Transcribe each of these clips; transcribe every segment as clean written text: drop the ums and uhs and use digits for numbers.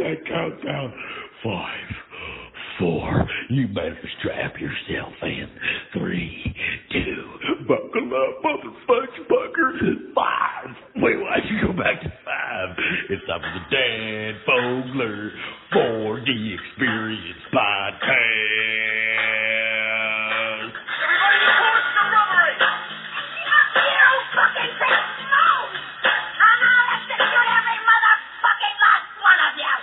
that countdown. 5, 4. You better strap yourself in. 3, 2. Buckle up, motherfucker. 5. Wait, why'd you go back to 5? It's time for the Dan Fogler 4D Experience Podcast. Everybody report to robbery! You fucking bitch! No! I'm out to shoot every motherfucking last one of you!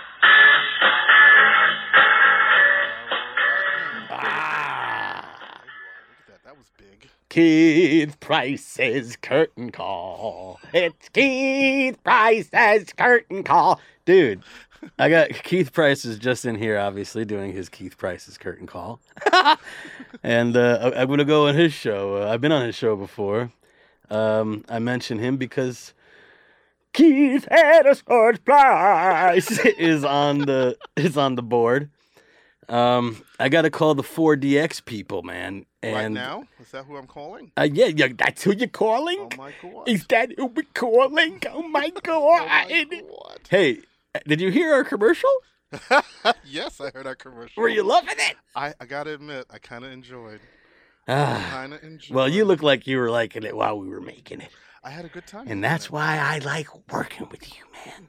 Look at that was big. Keith Price's curtain call. It's Keith Price's curtain call. Dude, I got Keith Price is just in here, obviously, doing his Keith Price's curtain call. And I'm going to go on his show. I've been on his show before. I mention him because Keith Price is on the board. I got to call the 4DX people, man. And Right now? Is that who I'm calling? yeah, that's who you're calling? Oh my god. Is that who we're calling? Oh my god. Oh my god. Hey, did you hear our commercial? Yes, I heard that commercial. Were you loving it? I gotta admit, I kind of enjoyed. Well, you look like you were liking it while we were making it. I had a good time. And that's why I like working with you, man.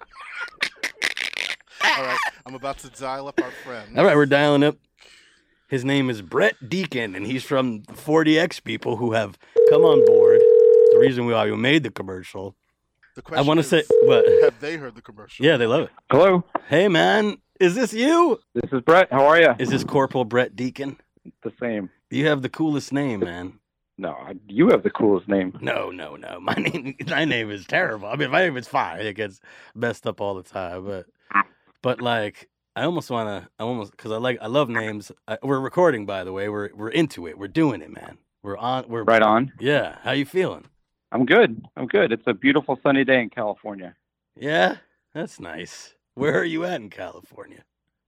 All right, I'm about to dial up our friend. All right, we're dialing up. His name is Brett Deacon, and he's from 4DX people who have come on board. The reason why we made the commercial. The I question want to is, say, what? have they heard the commercial? Yeah, they love it. Hello, Hey, man, is this you? this is Brett. How are you? Is this Corporal Brett Deacon? The same. You have the coolest name, man. No, you have the coolest name. No. My name is terrible. I mean, my name is fine. It gets messed up all the time, but like, because I love names. We're recording, by the way. We're into it. We're doing it, man. We're Right on. Yeah. How you feeling? I'm good. It's a beautiful sunny day in California. Yeah, that's nice. Where are you at in California?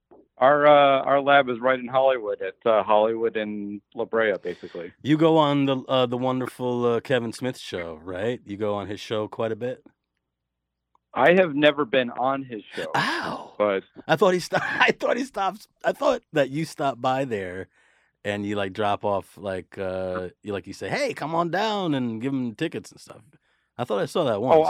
Our lab is right in Hollywood, at Hollywood and La Brea, basically. You go on the wonderful Kevin Smith show, right? You go on his show quite a bit. I have never been on his show, Ow! but I thought he stopped. I thought that you stopped by there, and you like drop off you say, "Hey, come on down," and give him tickets and stuff. I thought I saw that once.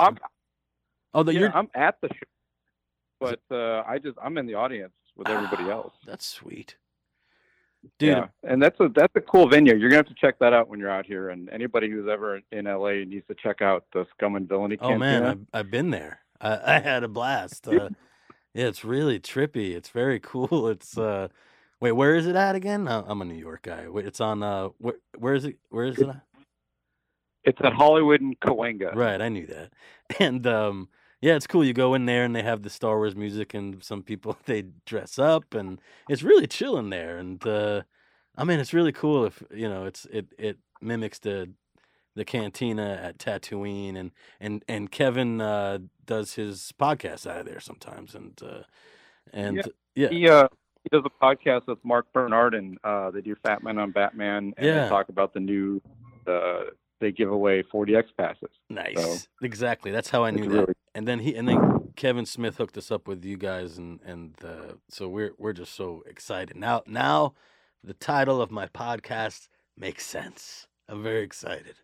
I'm at the show, but I'm in the audience with everybody else. That's sweet, dude. Yeah, and that's a cool venue. You're gonna have to check that out when you're out here. And anybody who's ever in LA needs to check out the Scum and Villainy Cantina. Oh man, I've been there. I had a blast. Yeah, it's really trippy. It's very cool. It's wait, where is it at again? I'm a New York guy. Wait, it's on where is it? Where is it at? It's at Hollywood and Cahuenga. Right, I knew that. And yeah, it's cool. You go in there and they have the Star Wars music, and some people they dress up, and it's really chill in there. And I mean, it's really cool if it mimics the cantina at Tatooine, and Kevin does his podcast out of there sometimes, and yeah. He does a podcast with Mark Bernard, and they do Fat Man on Batman, and they talk about the new they give away 4DX passes. Nice, so, exactly. That's how I knew that. Really... And then Kevin Smith hooked us up with you guys, and so we're just so excited now. The title of my podcast makes sense. I'm very excited.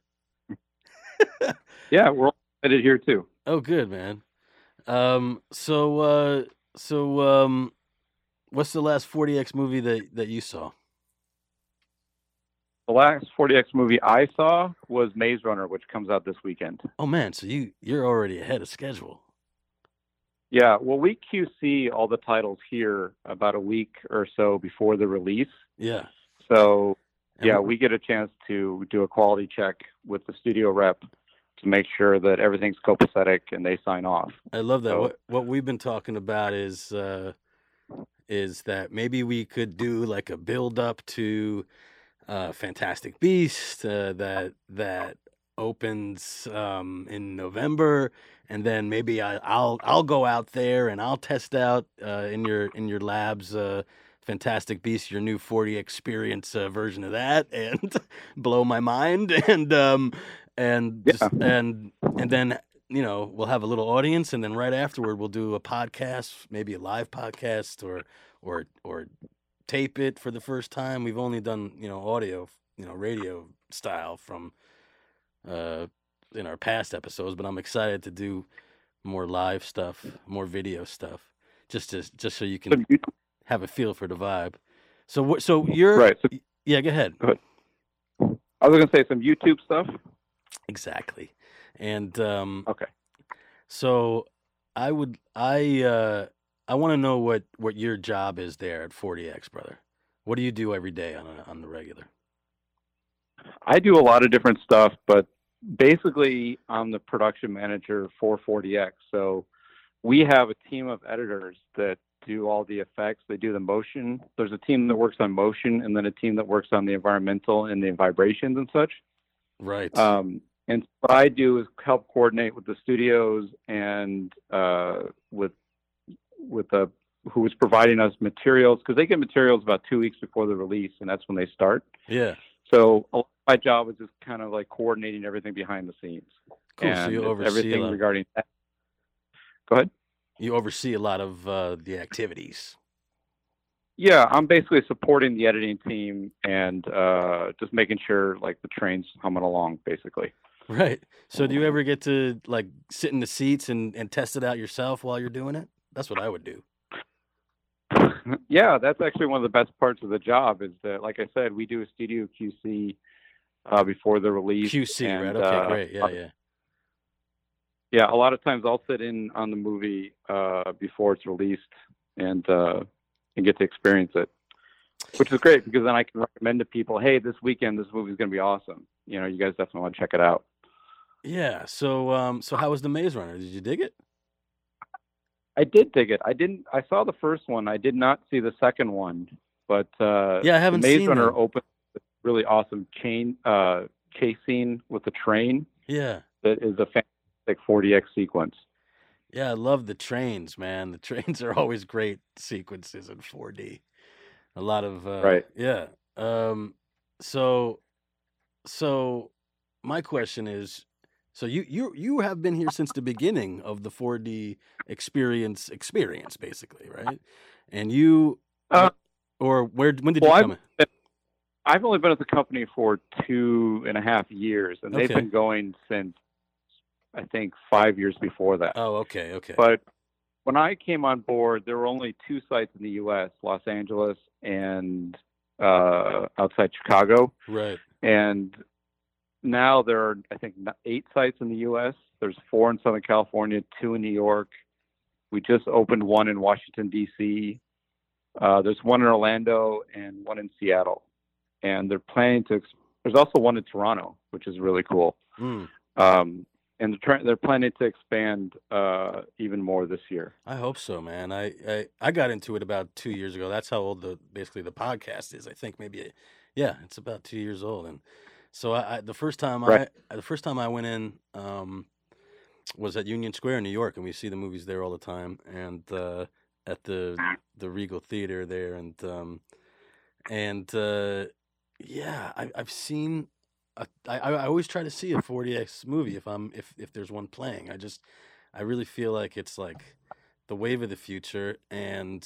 Yeah, we're all excited here too. Oh, good, man. So what's the last 4DX movie that you saw? The last 4DX movie I saw was Maze Runner, which comes out this weekend. Oh man, so you're already ahead of schedule. Yeah, well, we QC all the titles here about a week or so before the release. Yeah. So, we get a chance to do a quality check with the studio rep to make sure that everything's copacetic and they sign off. I love that. So, what we've been talking about is that maybe we could do like a build up to Fantastic Beast that opens in November, and then maybe I'll go out there and I'll test out in your labs Fantastic Beast, your new 4D experience version of that, and blow my mind, and then we'll have a little audience, and then right afterward we'll do a podcast, maybe a live podcast, or tape it for the first time. We've only done audio, radio style from in our past episodes, but I'm excited to do more live stuff, more video stuff, just so you can have a feel for the vibe. So you're right. So, yeah, go ahead. Go ahead. I was going to say some YouTube stuff. Exactly, and okay. So I want to know what your job is there at 40X, brother. What do you do every day on the regular? I do a lot of different stuff, but basically I'm the production manager for 40X. So we have a team of editors that do all the effects. They do the motion. There's a team that works on motion, and then a team that works on the environmental and the vibrations and such. Right. And what I do is help coordinate with the studios and with who is providing us materials, because they get materials about 2 weeks before the release, and that's when they start. Yeah. So my job is just kind of like coordinating everything behind the scenes. Cool. And so you oversee everything regarding that. Go ahead. You oversee a lot of the activities. Yeah, I'm basically supporting the editing team and just making sure like the train's humming along, basically. Right. So do you ever get to like sit in the seats and test it out yourself while you're doing it? That's what I would do. Yeah, that's actually one of the best parts of the job is that, like I said, we do a studio QC before the release. QC, and, right? Okay, great. Yeah. Yeah, a lot of times I'll sit in on the movie before it's released and get to experience it, which is great because then I can recommend to people, hey, this weekend this movie's going to be awesome. You guys definitely want to check it out. Yeah. So how was The Maze Runner? Did you dig it? I did dig it. I saw the first one. I did not see the second one, but yeah, I haven't The Maze seen Runner them. opened with a really awesome chase scene with the train. Yeah. That is a fantastic 40X sequence. Yeah, I love the trains, man. The trains are always great sequences in 4D. A lot of right. Yeah. So my question is, so you have been here since the beginning of the 4D experience basically, right? And you or when did you come in? I've only been at the company for 2.5 years, and they've been going since I think 5 years before that. Oh, okay. But when I came on board, there were only 2 sites in the U.S., Los Angeles and outside Chicago. Right. And now there are, I think, 8 sites in the U.S. There's 4 in Southern California, 2 in New York. We just opened 1 in Washington, D.C. There's 1 in Orlando and 1 in Seattle. And they're planning to. There's also 1 in Toronto, which is really cool. And they're planning to expand even more this year. I hope so, man. I got into it about 2 years ago. That's how old basically the podcast is. I think maybe, it's about 2 years old. And so the first time I went in was at Union Square in New York, and we see the movies there all the time. And at the Regal Theater there, I've seen. I always try to see a 40X movie if there's one playing. I really feel like it's like the wave of the future, and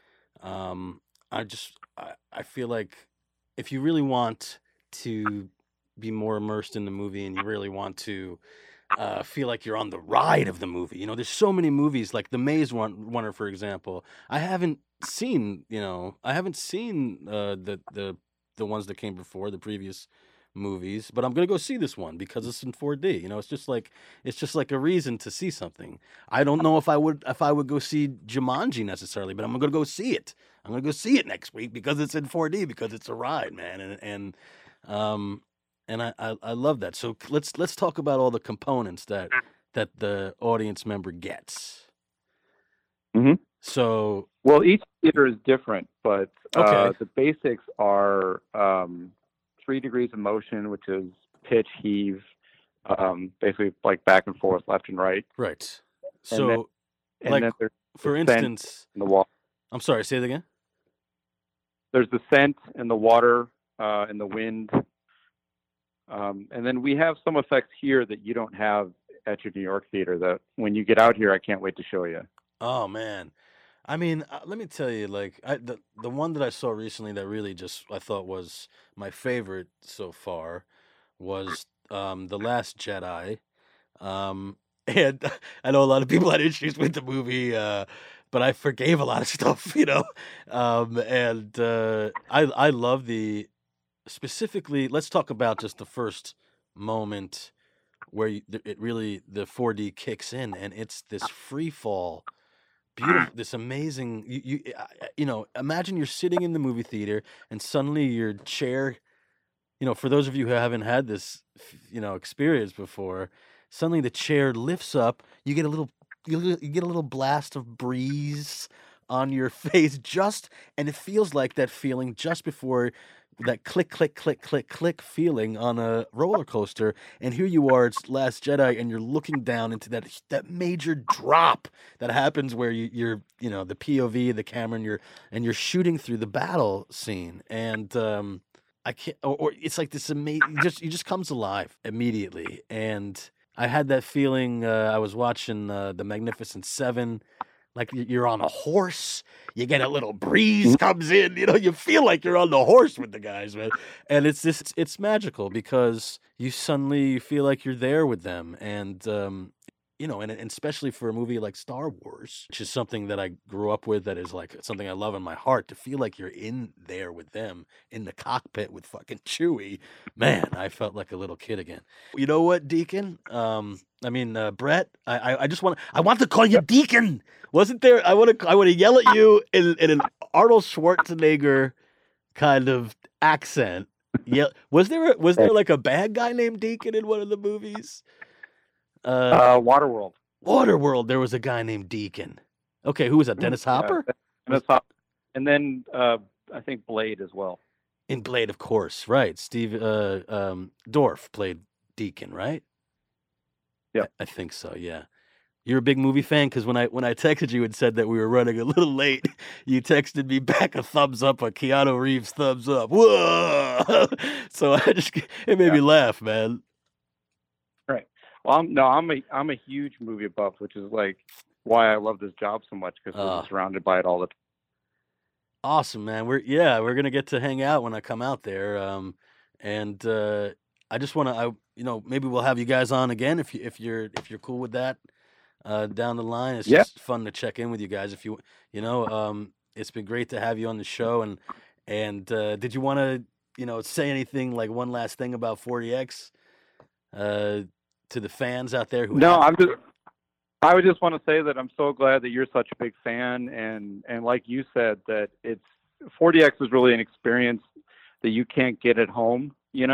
I feel like if you really want to be more immersed in the movie and you really want to feel like you're on the ride of the movie, there's so many movies like The Maze Runner, for example. I haven't seen the ones that came before, the previous movies, but I'm gonna go see this one because it's in 4D. It's just like a reason to see something. I don't know if I would go see Jumanji necessarily, but I'm gonna go see it. I'm gonna go see it next week because it's in 4D, because it's a ride, man. And I love that. So let's talk about all the components that the audience member gets. Mm-hmm. So each theater is different, but the basics are 3 degrees of motion, which is pitch, heave, basically like back and forth, left and right. Right. So, and then there's for instance, in the water. I'm sorry, say it again. There's the scent in the water, and the wind, and then we have some effects here that you don't have at your New York theater that when you get out here, I can't wait to show you. Oh man, I mean, let me tell you, like the one that I saw recently that really just I thought was my favorite so far was The Last Jedi. And I know a lot of people had issues with the movie, but I forgave a lot of stuff, you know. And I love the specifically. Let's talk about just the first moment where it really the 4D kicks in, and it's this free fall, beautiful, this amazing. You know, imagine you're sitting in the movie theater, and suddenly your chair. You know, for those of you who haven't had this, you know, experience before, suddenly the chair lifts up. You get a little, you get a little blast of breeze on your face, and it feels like that feeling just before that click, click, click, click, click feeling on a roller coaster. And here you are, it's Last Jedi, and you're looking down into that major drop that happens where you're, you know, the POV, the camera, and you're shooting through the battle scene, and I can't, or it's like this amazing, you just comes alive immediately. And I had that feeling. I was watching the Magnificent Seven, like you're on a horse. You get a little breeze comes in. You know, you feel like you're on the horse with the guys, man. And it's magical because you suddenly feel like you're there with them, and you know, and especially for a movie like Star Wars, which is something that I grew up with, that is like something I love in my heart, to feel like you're in there with them in the cockpit with fucking Chewie, man, I felt like a little kid again. You know what, Deacon? Brett, I want to call you Deacon. Wasn't there? I want to yell at you in an Arnold Schwarzenegger kind of accent. Yeah, was there like a bad guy named Deacon in one of the movies? Waterworld. Waterworld, there was a guy named Deacon. Okay, who was that? Dennis Hopper? Dennis Hopper. And then I think Blade as well. In Blade, of course, right. Steve Dorff played Deacon, right? Yeah. I think so, yeah. You're a big movie fan? Because when I texted you and said that we were running a little late, you texted me back a thumbs up, a Keanu Reeves thumbs up. Whoa! So it made me laugh, man. Right. Well, I'm a huge movie buff, which is like why I love this job so much, because we're surrounded by it all the time. Awesome, man. We're gonna get to hang out when I come out there, and I just want to, maybe we'll have you guys on again if you're cool with that down the line. It's just fun to check in with you guys. It's been great to have you on the show, and did you want to say anything, like one last thing about 40X to the fans out there who? No, I would just want to say that I'm so glad that you're such a big fan, and like you said, that 40X is really an experience that you can't get at home,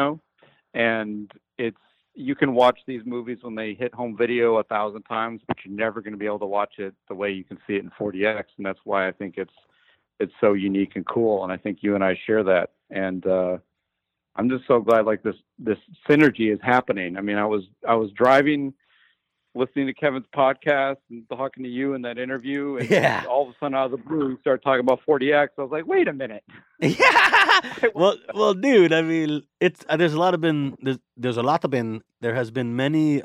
and you can watch these movies when they hit home video 1,000 times, but you're never going to be able to watch it the way you can see it in 40X, and that's why I think it's so unique and cool, and I think you and I share that, and I'm just so glad like this synergy is happening. I mean, I was driving, listening to Kevin's podcast and talking to you in that interview, and all of a sudden out of the blue started talking about 40X. I was like, wait a minute. Yeah. well, dude. I mean, there has been many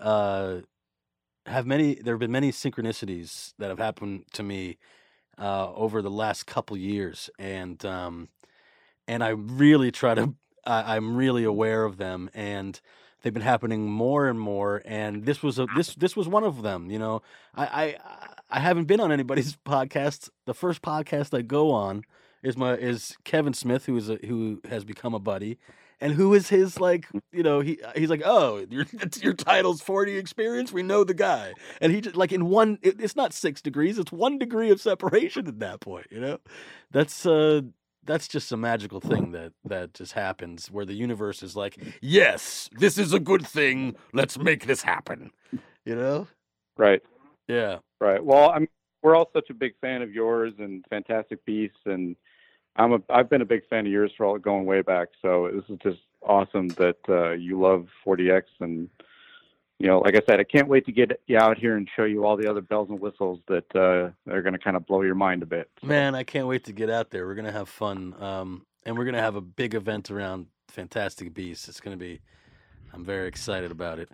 synchronicities that have happened to me over the last couple years, and I really try to. I'm really aware of them, and they've been happening more and more. And this was one of them. I haven't been on anybody's podcast. The first podcast I go on is Kevin Smith, who has become a buddy, and who is his he's like, oh, your title's 40 experience. We know the guy, and he just like in one. It's not 6 degrees. It's 1 degree of separation at that point. That's just a magical thing that just happens, where the universe is like, yes, this is a good thing. Let's make this happen. Right. Yeah. Right. Well, we're all such a big fan of yours and Fantastic Beasts, and I've been a big fan of yours for all going way back. So this is just awesome that you love 40X, and like I said, I can't wait to get you out here and show you all the other bells and whistles that are going to kind of blow your mind a bit. So. Man, I can't wait to get out there. We're going to have fun, and we're going to have a big event around Fantastic Beasts. It's going to be, I'm very excited about it.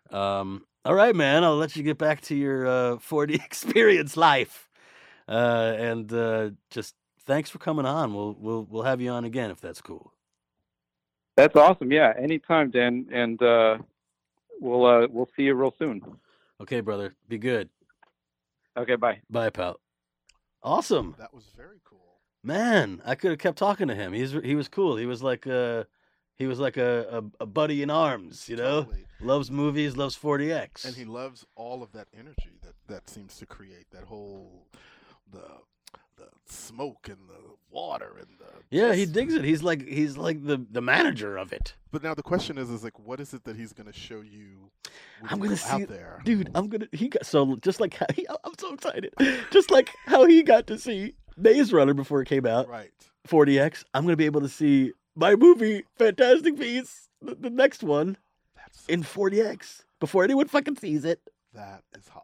All right, man. I'll let you get back to your 4D experience life. And just thanks for coming on. We'll have you on again if that's cool. That's awesome. Yeah, anytime, Dan, and we'll see you real soon. Okay, brother. Be good. Okay, bye. Bye, pal. Awesome. That was very cool. Man, I could have kept talking to him. He was cool. He was like a buddy in arms, you know? Totally. Loves movies, loves 4DX. And he loves all of that energy that seems to create that whole the smoke and the water and the Yeah, he digs it. He's like the manager of it. But now the question is like, what is it that he's going to show you? When I'm you gonna go see, out there. dude. So just like how I'm so excited. Just like how he got to see Maze Runner before it came out, Right. 4DX. I'm gonna be able to see my movie Fantastic Beasts, the next one, That's in 4DX before anyone fucking sees it. that is hot.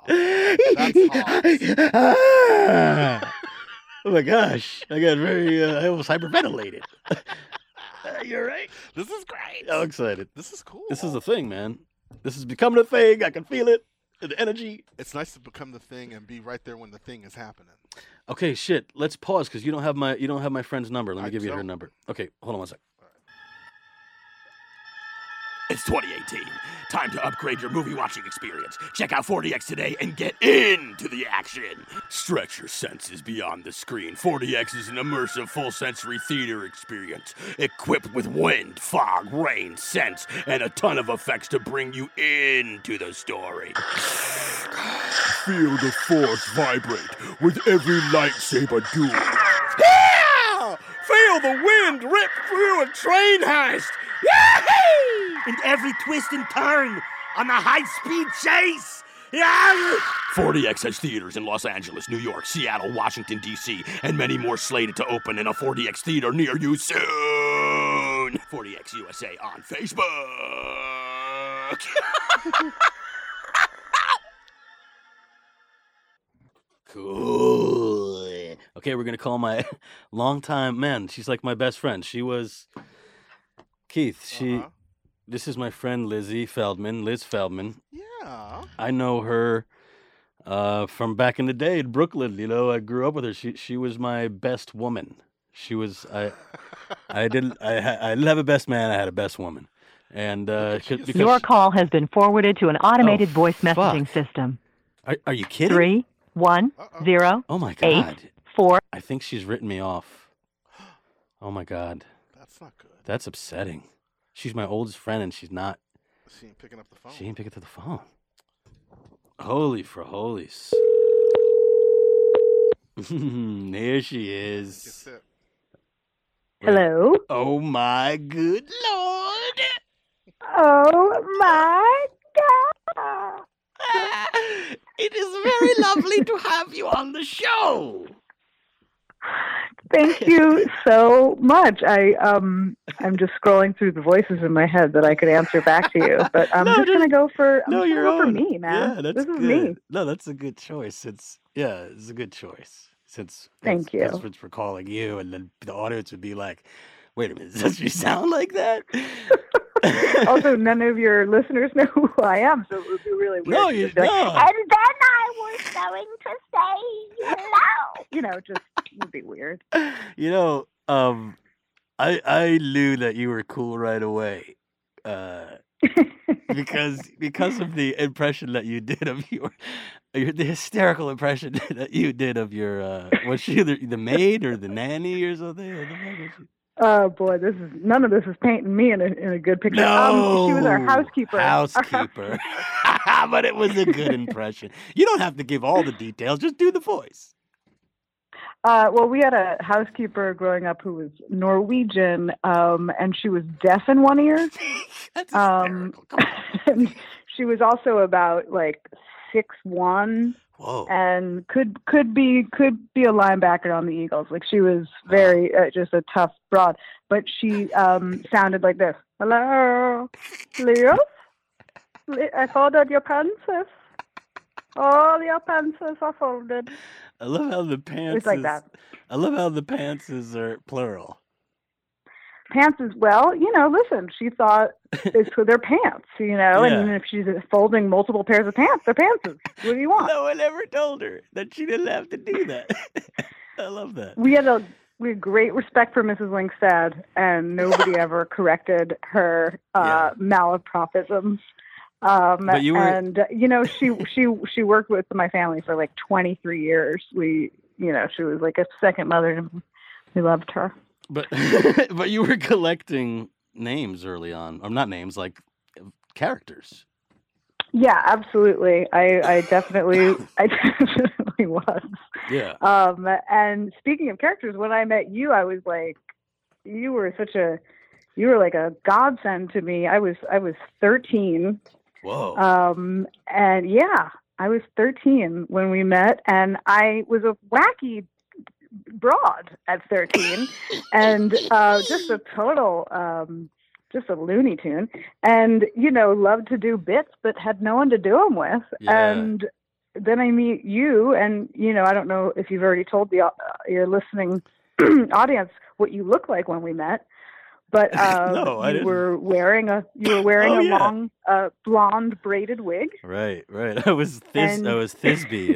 Oh my gosh, I got I almost hyperventilated. You're right. This is great. I'm excited. This is cool. This is a thing, man. This is becoming a thing. I can feel it. The energy. It's nice to become the thing and be right there when the thing is happening. Okay, shit. Let's pause because you don't have my friend's number. Let me I give you her don't. number. Okay, hold on one sec. It's 2018. Time to upgrade your movie watching experience. Check out 4DX today and get into the action. Stretch your senses beyond the screen. 4DX is an immersive full sensory theater experience equipped with wind, fog, rain, scents, and a ton of effects to bring you into the story. Feel the force vibrate with every lightsaber duel. Yeah! Feel the wind rip through a train heist. Yahoo! And every twist and turn on the high-speed chase. Yeah! 4DX has theaters in Los Angeles, New York, Seattle, Washington, D.C., and many more slated to open in a 4DX theater near you soon. 4DX USA on Facebook. Cool. Okay, we're gonna call my longtime man. She's like my best friend. She was Keith. Uh-huh. This is my friend Liz Feldman. Yeah. I know her from back in the day in Brooklyn. You know, I grew up with her. She was my best woman. She was I didn't have a best man. I had a best woman, and because Your call has been forwarded to an automated voice fuck. messaging system. Are you kidding? 3 1 0 Oh my 8 god! 4. I think she's written me off. Oh my god, That's not good. that's upsetting. She's my oldest friend, and she's not. She ain't picking up the phone. She ain't picking up the phone. Holy for holies! There she is. That's it. Hello. Oh my good lord! Oh my God. It is very lovely to have you on the show. Thank you so much. I'm just scrolling through the voices in my head that I could answer back to you, but I'm just gonna go for for me, man. Yeah, that's this is good. me. No, that's a good choice. It's a good choice. Since Thank you. That's what's for calling you, and then the audience would be like, "Wait a minute, does she sound like that?" Also, none of your listeners know who I am, so it would be really weird. No, to you just be like, no. And then I was going to say hello. just would be weird. You know, I knew that you were cool right away, because of the impression that you did of the hysterical impression that you did of your was she the maid or the nanny or something? What the fuck was she? Oh boy, none of this is painting me in a good picture. No, she was our housekeeper. Housekeeper, but it was a good impression. You don't have to give all the details; just do the voice. Well, we had a housekeeper growing up who was Norwegian, and she was deaf in one ear. That's hysterical. Come on. And she was also about like 6'1", Whoa. and could be a linebacker on the Eagles. Like she was very just a tough broad, but she sounded like this. Hello, Leo. I folded your pants. All your pants are folded. I love how the pants. It's like that. I love how the pants are plural. pants as well. Listen, she thought it's for their pants, Yeah. and if she's folding multiple pairs of pants, they're pantses. What do you want? No one ever told her that she didn't have to do that. I love that. We had great respect for Mrs. Linkstad, and nobody ever corrected her malapropisms. But you were... And she worked with my family for like 23 years. She was like a second mother to me. We loved her. But but you were collecting names early on, or not names, like characters. Yeah, absolutely. I definitely was. Yeah. And speaking of characters, when I met you, I was like, you were like a godsend to me. I was 13. Whoa. And yeah, I was 13 when we met, and I was a wacky broad at 13 and just a total just a Looney Tune, and loved to do bits but had no one to do them with. Yeah. And then I meet you, and I don't know if you've already told your listening audience what you look like when we met, but No, I you didn't. were wearing a long blonde braided wig. Right. I was Thisbe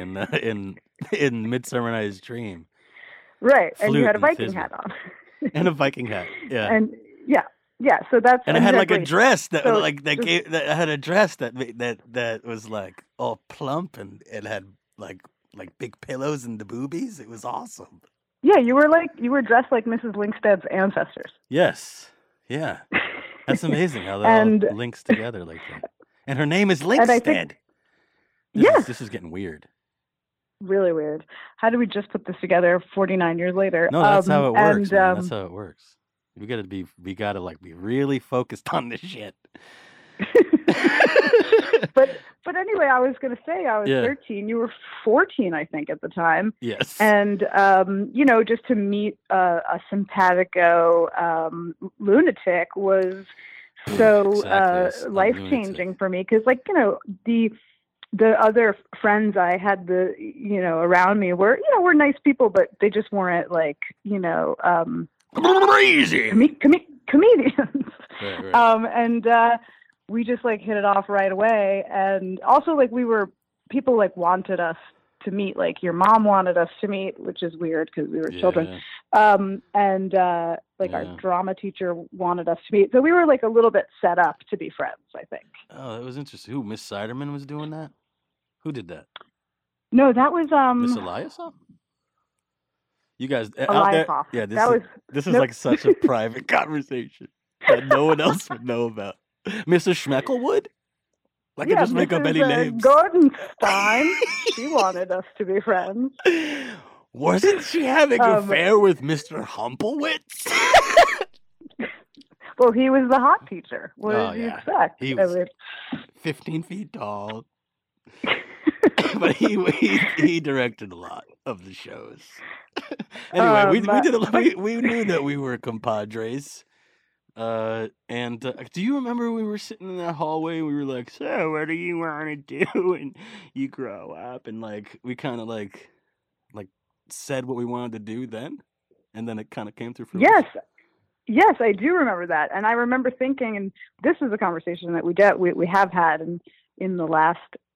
in Midsummer Night's Dream. Right, and you Flute had a and Viking Thisbe. hat on. And a Viking hat. Yeah. And yeah. So that's And I had like a exactly- dress that So I had a dress that was like all plump and it had like big pillows and the boobies. It was awesome. Yeah, you were dressed like Mrs. Linkstad's ancestors. Yes. Yeah. That's amazing how that And- all links together like that. And her name is And I Linkstead. think- This Yes. This is getting weird. Really weird. How did we just put this together 49 years later? No, that's how it works. And, Man. That's how it works. We gotta be really focused on this shit. but anyway, I was going to say I was Yeah. 13. You were 14, I think, at the time. Yes. And just to meet a simpatico lunatic was so Exactly, a life changing for me, because the other friends I had around me were nice people, but they just weren't like Crazy. comedians. Right. And we just like hit it off right away. And also like people like wanted us to meet, like your mom wanted us to meet, which is weird because we were children. And our drama teacher wanted us to meet. So we were like a little bit set up to be friends, I think. Oh, that was interesting. Who, Miss Siderman was doing that? Who did that? No, that was Miss Eliasov? You guys out there? Eliasov. Yeah, this is nope. like such a private conversation that no one else would know about. Mrs. Schmeckelwood? I could just make up any names. Goldenstein. She wanted us to be friends. Wasn't she having an affair with Mr. Humplewitz? Well, he was the hot teacher. What did you expect? He was 15 feet tall. But he directed a lot of the shows. Anyway, we knew that we were compadres. Do you remember we were sitting in that hallway and we were like, so what do you want to do when you grow up? And like we kind of like said what we wanted to do then, and then it kind of came through fruition. Yes, I do remember that. And I remember thinking, and this is a conversation that we have had in the last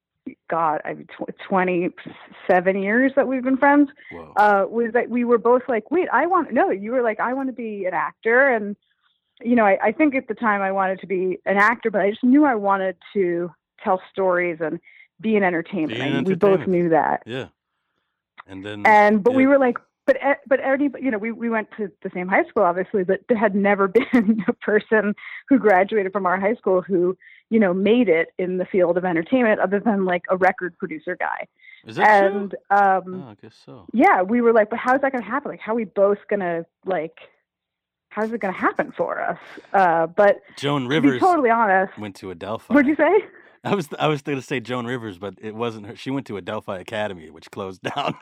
27 years that we've been friends. Was that we were both like, wait, you were like, I want to be an actor. And, I think at the time I wanted to be an actor, but I just knew I wanted to tell stories and be in entertainment. We both knew that. Yeah. But we were like, but we went to the same high school, obviously, but there had never been a person who graduated from our high school who, made it in the field of entertainment other than like a record producer guy. Is that true? I guess so. Yeah, we were like, but how's that going to happen? Like, how are we both going to how's it going to happen for us? But Joan Rivers, to be totally honest, went to Adelphi. What'd you say? I was going to say Joan Rivers, but it wasn't her. She went to Adelphi Academy, which closed down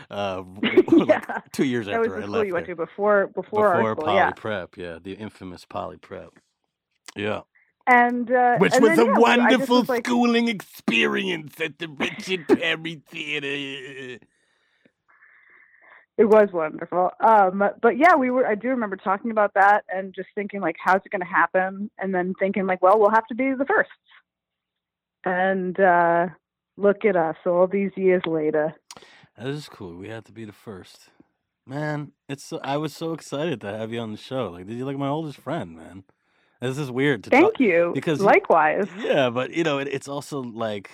2 years that was after the I school left you went there. to before our school, Poly Prep, the infamous Poly Prep. Yeah. And which and was then, a I wonderful just was like, schooling experience at the Richard Perry Theater. It was wonderful. But yeah, I do remember talking about that and just thinking like, how's it going to happen? And then thinking like, well, we'll have to be the first. And look at us all these years later. That is cool. We had to be the first. Man, I was so excited to have you on the show. Like, you're like my oldest friend, man. This is weird to Thank you. because likewise. Yeah, but it's also like,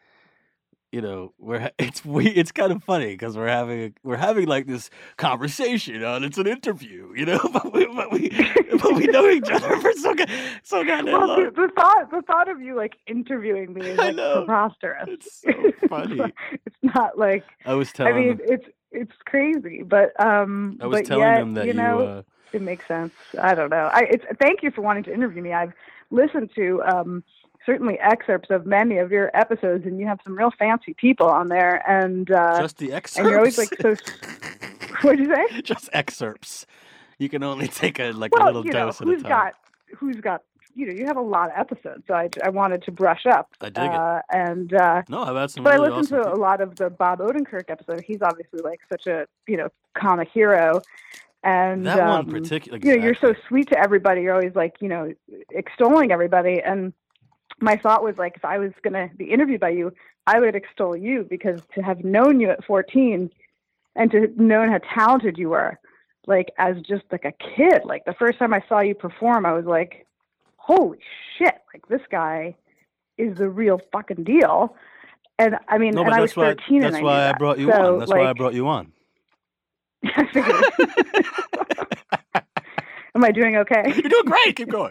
it's kind of funny because we're having like this conversation and it's an interview, but we know each other for so goddamn long. The thought of you like interviewing me is like preposterous. It's so funny. It's not like I was telling them, it's crazy, but I was telling them that it makes sense. I don't know. Thank you for wanting to interview me. I've listened to certainly excerpts of many of your episodes, and you have some real fancy people on there. And just the excerpts. And you're always like so. What'd you say? Just excerpts. You can only take a little dose at a time. Who's got? You have a lot of episodes, so I wanted to brush up. I dig it. And no, I've had some. But really I listened awesome to a lot of the Bob Odenkirk episode. He's obviously like such a comic hero. And that one particularly, you're so sweet to everybody. You're always like, extolling everybody. And my thought was like, if I was going to be interviewed by you, I would extol you, because to have known you at 14 and to have known how talented you were, like as just like a kid, like the first time I saw you perform, I was like, holy shit, like this guy is the real fucking deal. And I mean, I was 13 that's why I brought you on. That's why I brought you on. I figured. Am I doing okay? You're doing great. Keep going.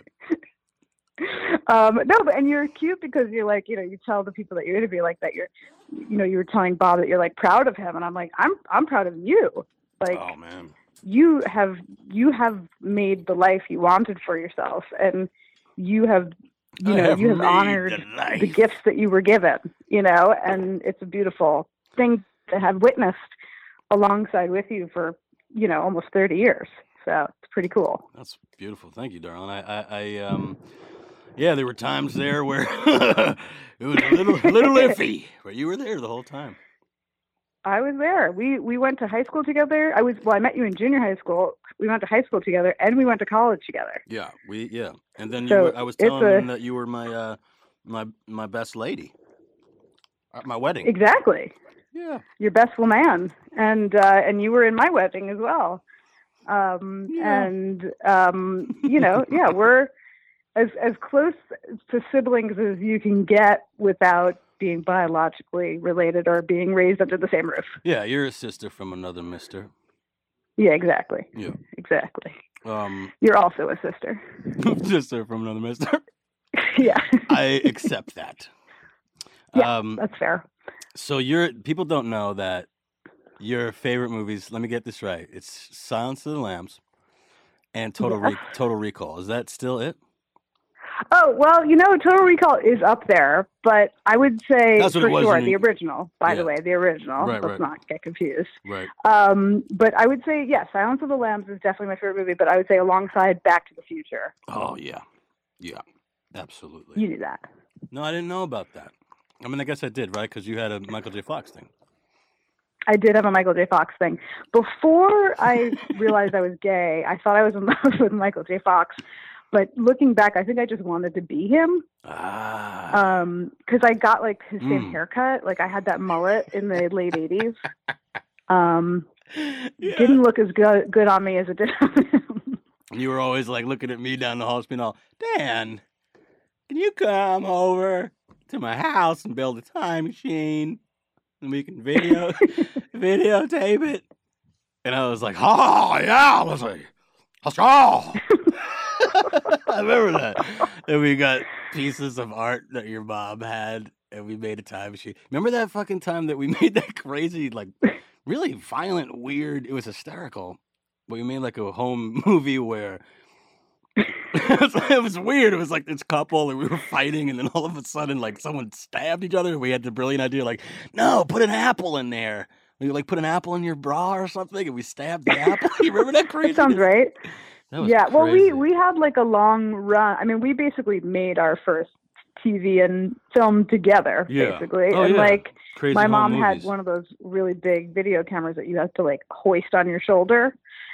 No, but and you're cute because you're like, you tell the people that you interview like that you were telling Bob that you're like proud of him, and I'm like, I'm proud of you. Like, oh man, you have made the life you wanted for yourself, and you have honored the gifts that you were given, and it's a beautiful thing to have witnessed alongside with you for, almost 30 years. So it's pretty cool. That's beautiful. Thank you, darling. Yeah, there were times there where it was a little iffy, but you were there the whole time. I was there. We went to high school together. I met you in junior high school. We went to high school together, and we went to college together. Yeah, and then I was telling them that you were my my best lady at my wedding. Exactly. Yeah. Your best woman, and you were in my wedding as well. We're as close to siblings as you can get without being biologically related or being raised under the same roof. Yeah, you're a sister from another mister. Yeah, exactly. Yeah. Exactly. You're also a sister. Sister from another mister. Yeah. I accept that. Yeah, that's fair. So people don't know that your favorite movies, let me get this right. It's Silence of the Lambs and Total Recall. Is that still it? Oh, well, Total Recall is up there, but I would say for sure the original, by the way, the original. Let's not get confused. Right. But I would say, Silence of the Lambs is definitely my favorite movie, but I would say alongside Back to the Future. Oh, yeah. Yeah, absolutely. You knew that. No, I didn't know about that. I mean, I guess I did, right? Because you had a Michael J. Fox thing. I did have a Michael J. Fox thing. Before I realized I was gay, I thought I was in love with Michael J. Fox. But looking back, I think I just wanted to be him. Because I got like his same haircut. Like I had that mullet in the late 80s. Didn't look as good on me as it did on him. You were always like looking at me down the hall, being all, Dan, can you come over to my house and build a time machine and we can videotape it? And I was like, oh yeah, let's go. I remember that. And we got pieces of art that your mom had, and we made a time machine. Remember that fucking time that we made that crazy, like, really violent, weird, it was hysterical, but we made like a home movie where it was weird. It was like this couple, and we were fighting, and then all of a sudden, like, someone stabbed each other, and we had the brilliant idea, like, no, put an apple in there. We like put an apple in your bra or something, and we stabbed the apple. You remember that crazy? That sounds right. Yeah, crazy. Well, we had like a long run. I mean, we basically made our first TV and film together, basically. Oh, and yeah. like Crazy My Home mom had Movies. one of those really big video cameras that you have to like hoist on your shoulder.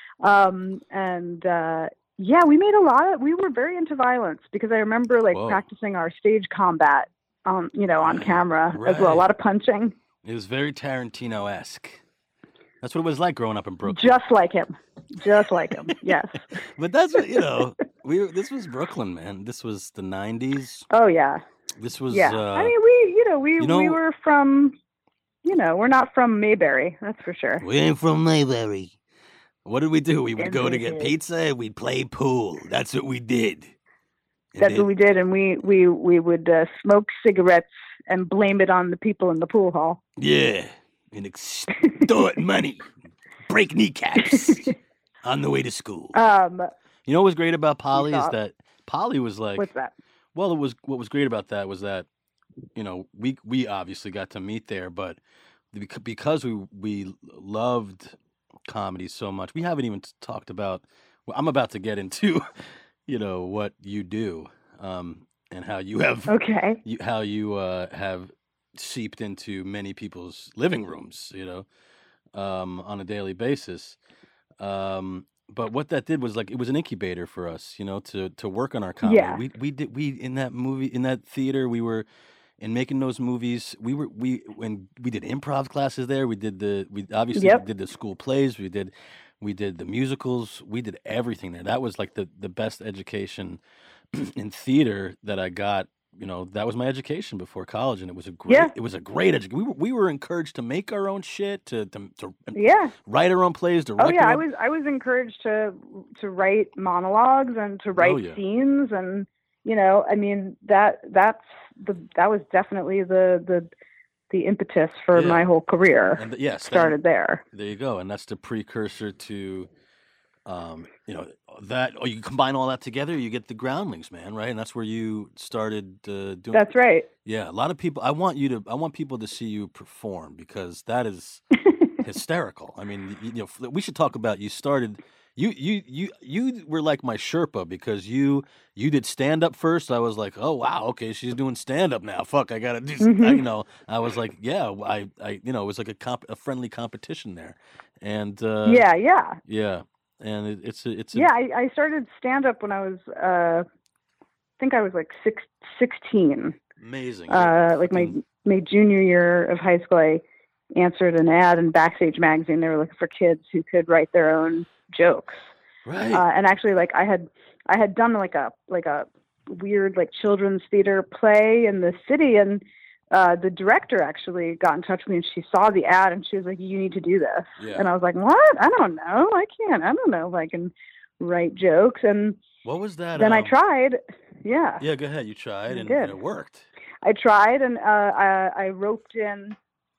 Yeah, we made we were very into violence because I remember like Whoa. practicing our stage combat on Right, camera as well. A right. lot of punching. It was very Tarantino-esque. That's what it was like growing up in Brooklyn. Just like him. Yes. But that's what, this was Brooklyn, man. This was the 90s. Oh yeah. This was Yeah. I mean, we were from, we're not from Mayberry, that's for sure. we ain't from Mayberry. What did we do? We would go to get pizza and we'd play pool. That's what we did. That's what we did, and we would smoke cigarettes and blame it on the people in the pool hall. Yeah. And extort money. Break kneecaps on the way to school. You know what was great about Polly is that Polly was like, what's that? well, what was great about that was that, we obviously got to meet there, but because we loved comedy so much, we haven't even talked about, well, I'm about to get into, what you do, and how you have, how you have seeped into many people's living rooms, on a daily basis. But what that did was like it was an incubator for us, to work on our comedy. Yeah. We in that theater, we were in making those movies. When we did improv classes there, we obviously did the school plays, we did the musicals, we did everything there. That was like the best education in theater that I got. That was my education before college, and it was a great education. We were encouraged to make our own shit, to write our own plays, to write I was encouraged to write monologues and to write scenes, and I mean that was definitely the impetus for my whole career. And started there. There you go, and that's the precursor to that. You combine all that together, you get the Groundlings, man, right? And that's where you started doing. That's right. Yeah, a lot of people. I want people to see you perform because that is hysterical. I mean, we should talk about you started. You were like my Sherpa because you did stand up first. I was like, oh wow, okay, she's doing stand up now. Fuck, I gotta do. I was like, yeah, I it was like a friendly competition there, and yeah. And it's I started stand up when I was I think I was like 16. Amazing. Like my junior year of high school, I answered an ad in Backstage magazine. They were looking for kids who could write their own jokes. Right. And actually, like I had done like a weird like children's theater play in the city, and the director actually got in touch with me, and she saw the ad, and she was like, "You need to do this." Yeah. And I was like, "What? I don't know. I don't know if I can write jokes." And what was that? Then I tried. Yeah. Yeah, go ahead. You tried, and did. it worked. I tried, and I roped in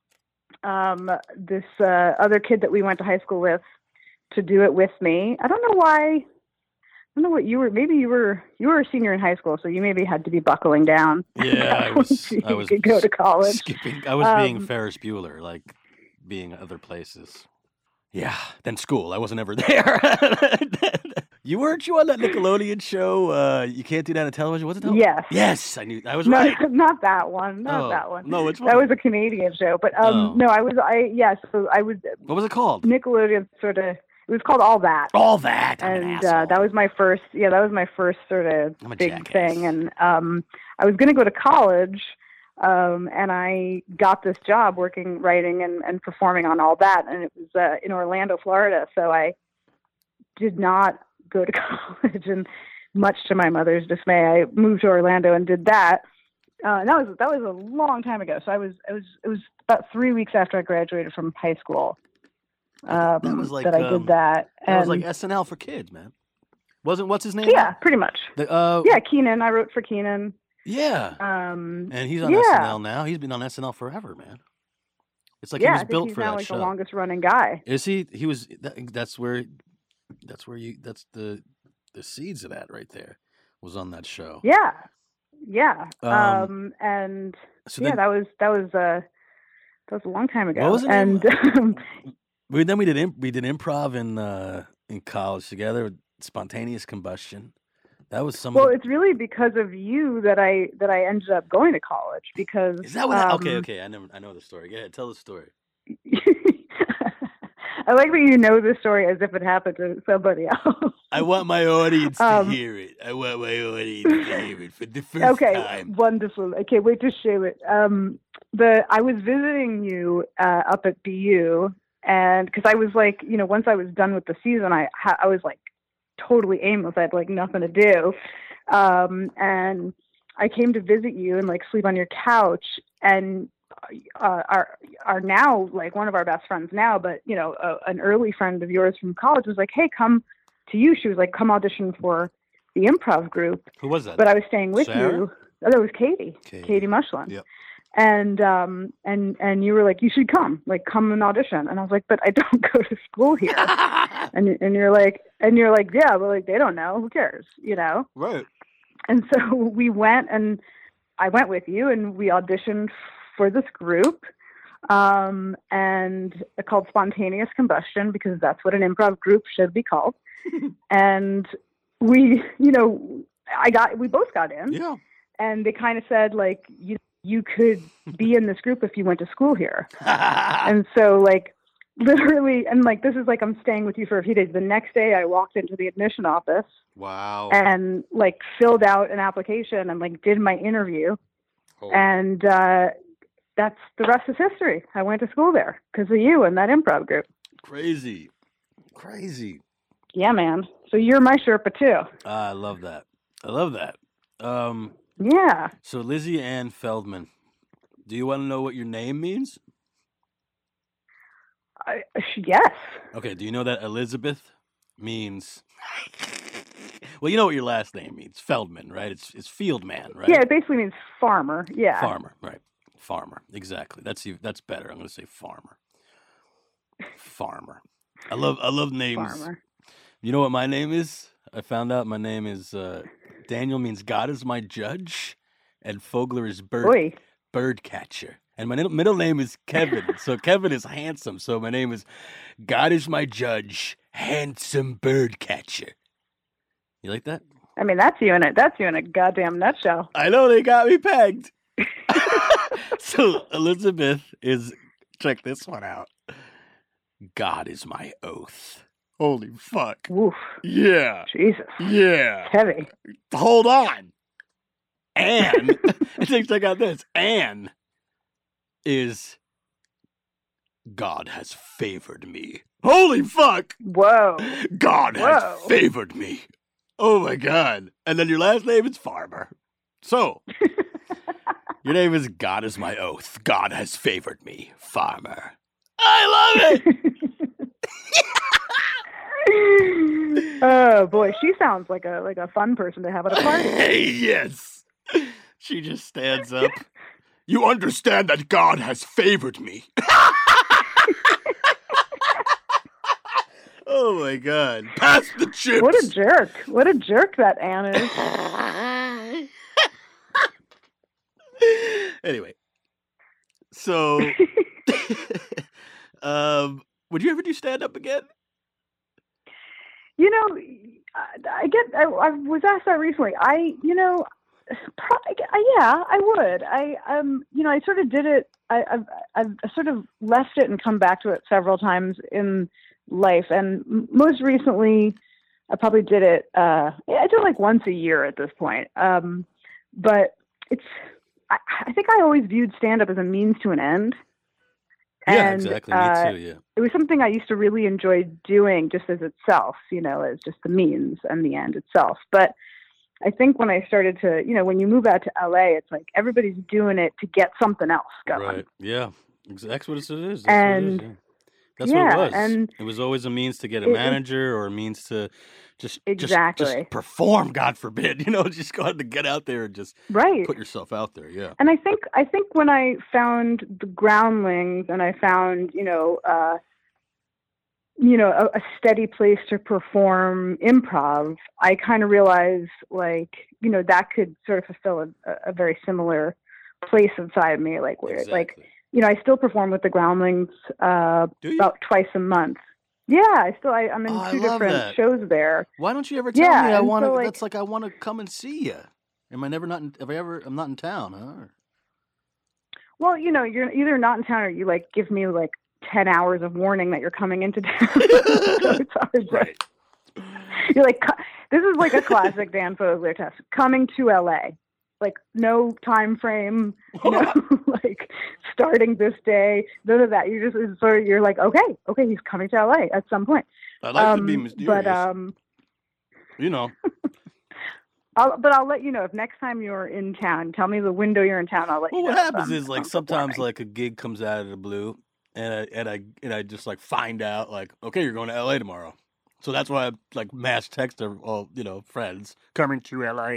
this other kid that we went to high school with to do it with me. I don't know why. I don't know what you were. Maybe you were a senior in high school, so you maybe had to be buckling down. Yeah, I was could go to college. I was being Ferris Bueller, like being other places. Yeah, then school. I wasn't ever there. Weren't you on that Nickelodeon show? You Can't Do That on Television. What's it called? Yes. Yes, I knew. I was right. Not that one. Not that one. No, which one? That was a Canadian show. But no, So I was. What was it called? Nickelodeon sort of. It was called All That. All That. And that was my first. Yeah, that was my first sort of big thing. And I was going to go to college, and I got this job writing and performing on All That, and it was in Orlando, Florida. So I did not go to college, and much to my mother's dismay, I moved to Orlando and did that. And that was a long time ago. So it was about 3 weeks after I graduated from high school. That was like that I did that. That was like SNL for kids, man. What's his name? Yeah, pretty much. Kenan. I wrote for Kenan. Yeah. And he's on SNL now. He's been on SNL forever, man. It's like he was built for that show. He's now like the longest running guy. Is he? He was. That's where the seeds of that right there was on that show. Yeah. Yeah. And so that was a long time ago. What was it? And we did improv in college together. Spontaneous Combustion. That was some. Well, it's really because of you that I ended up going to college because Is that what? Okay. I know the story. Go ahead, tell the story. I like that you know the story as if it happened to somebody else. I want my audience to hear it. I want my audience to hear it for the first time. Wonderful. I can't wait to share it. I was visiting you up at BU, and because I was like, once I was done with the season, I was like totally aimless. I had like nothing to do, and I came to visit you and like sleep on your couch, and are now like one of our best friends now, but an early friend of yours from college was like, hey, come to you. She was like, come audition for the improv group. Who was that? But I was staying with Sarah? you. Oh, that was Katie Mushlin. Yep. And you were like, you should come and audition. And I was like, but I don't go to school here. and you're like, yeah, but like, they don't know, who cares, Right. And so we went, and I went with you, and we auditioned for this group, and called Spontaneous Combustion, because that's what an improv group should be called. And we both got in. Yeah. And they kind of said, like, you could be in this group if you went to school here. And so, like, literally, and like, this is like, I'm staying with you for a few days. The next day I walked into the admission office. Wow. And like filled out an application and like did my interview. Oh. And that's the rest is history. I went to school there because of you and that improv group. Crazy. Yeah, man. So you're my Sherpa too. I love that. Yeah. So Lizzie Ann Feldman, do you want to know what your name means? Yes. Okay, do you know that Elizabeth means... Well, you know what your last name means. Feldman, right? It's field man, right? Yeah, it basically means farmer. Yeah. Farmer, right. Farmer, exactly. That's better. I'm going to say farmer. Farmer. I love names. Farmer. You know what my name is? I found out my name is... Daniel means God is my judge, and Fogler is bird catcher. And my middle name is Kevin. So Kevin is handsome. So my name is God is my judge, handsome bird catcher. You like that? I mean, that's you in a goddamn nutshell. I know, they got me pegged. So Elizabeth is, check this one out. God is my oath. Holy fuck. Oof. Yeah. Jesus. Yeah. It's heavy. Hold on. Anne, check out this. Anne is God has favored me. Holy fuck. Whoa. God has favored me. Oh my God. And then your last name is Farmer. So, your name is God is my oath. God has favored me. Farmer. I love it. Oh boy, she sounds like a fun person to have at a party. Yes. She just stands up. You understand that God has favored me. Oh my God. Pass the chips. What a jerk. What a jerk that Anne is. Anyway. So would you ever do stand up again? I was asked that recently. Yeah, I would. I sort of did it. I've sort of left it and come back to it several times in life. And most recently, I probably did it. I do it like once a year at this point. But I think I always viewed stand-up as a means to an end. Yeah, And, exactly. Me too, yeah. It was something I used to really enjoy doing just as itself, as just the means and the end itself. But I think when I started to, when you move out to LA, it's like everybody's doing it to get something else going. Right. Yeah. That's what it is. That's yeah, what it was. And it was always a means to get a manager or a means to just perform, God forbid. Just go ahead and get out there and just put yourself out there. Yeah. And I think when I found the Groundlings and I found, a steady place to perform improv, I kind of realized that could sort of fulfill a very similar place inside me. Like where I still perform with the Groundlings about twice a month. Yeah, I'm in Oh, I two love different that. shows there. Why don't you ever tell Yeah, me I and want to? so, That's like I want to come and see you. Am I never not? I'm not in town, huh? well, you're either not in town or you like give me like 10 hours of warning that you're coming into town. So it's hard to- Right. You're like, this is like a classic Dan Fogler test. Coming to LA. Like no time frame, no like starting this day, none of that. You're like, okay, he's coming to LA at some point. I like to be mysterious. But you know. I'll let you know if next time you're in town. Tell me the window you're in town. I'll let you know. Well, what happens is if like I'm sometimes performing. like a gig comes out of the blue, and I just like find out like, okay, you're going to LA tomorrow. So that's why I like mass text all friends coming to LA.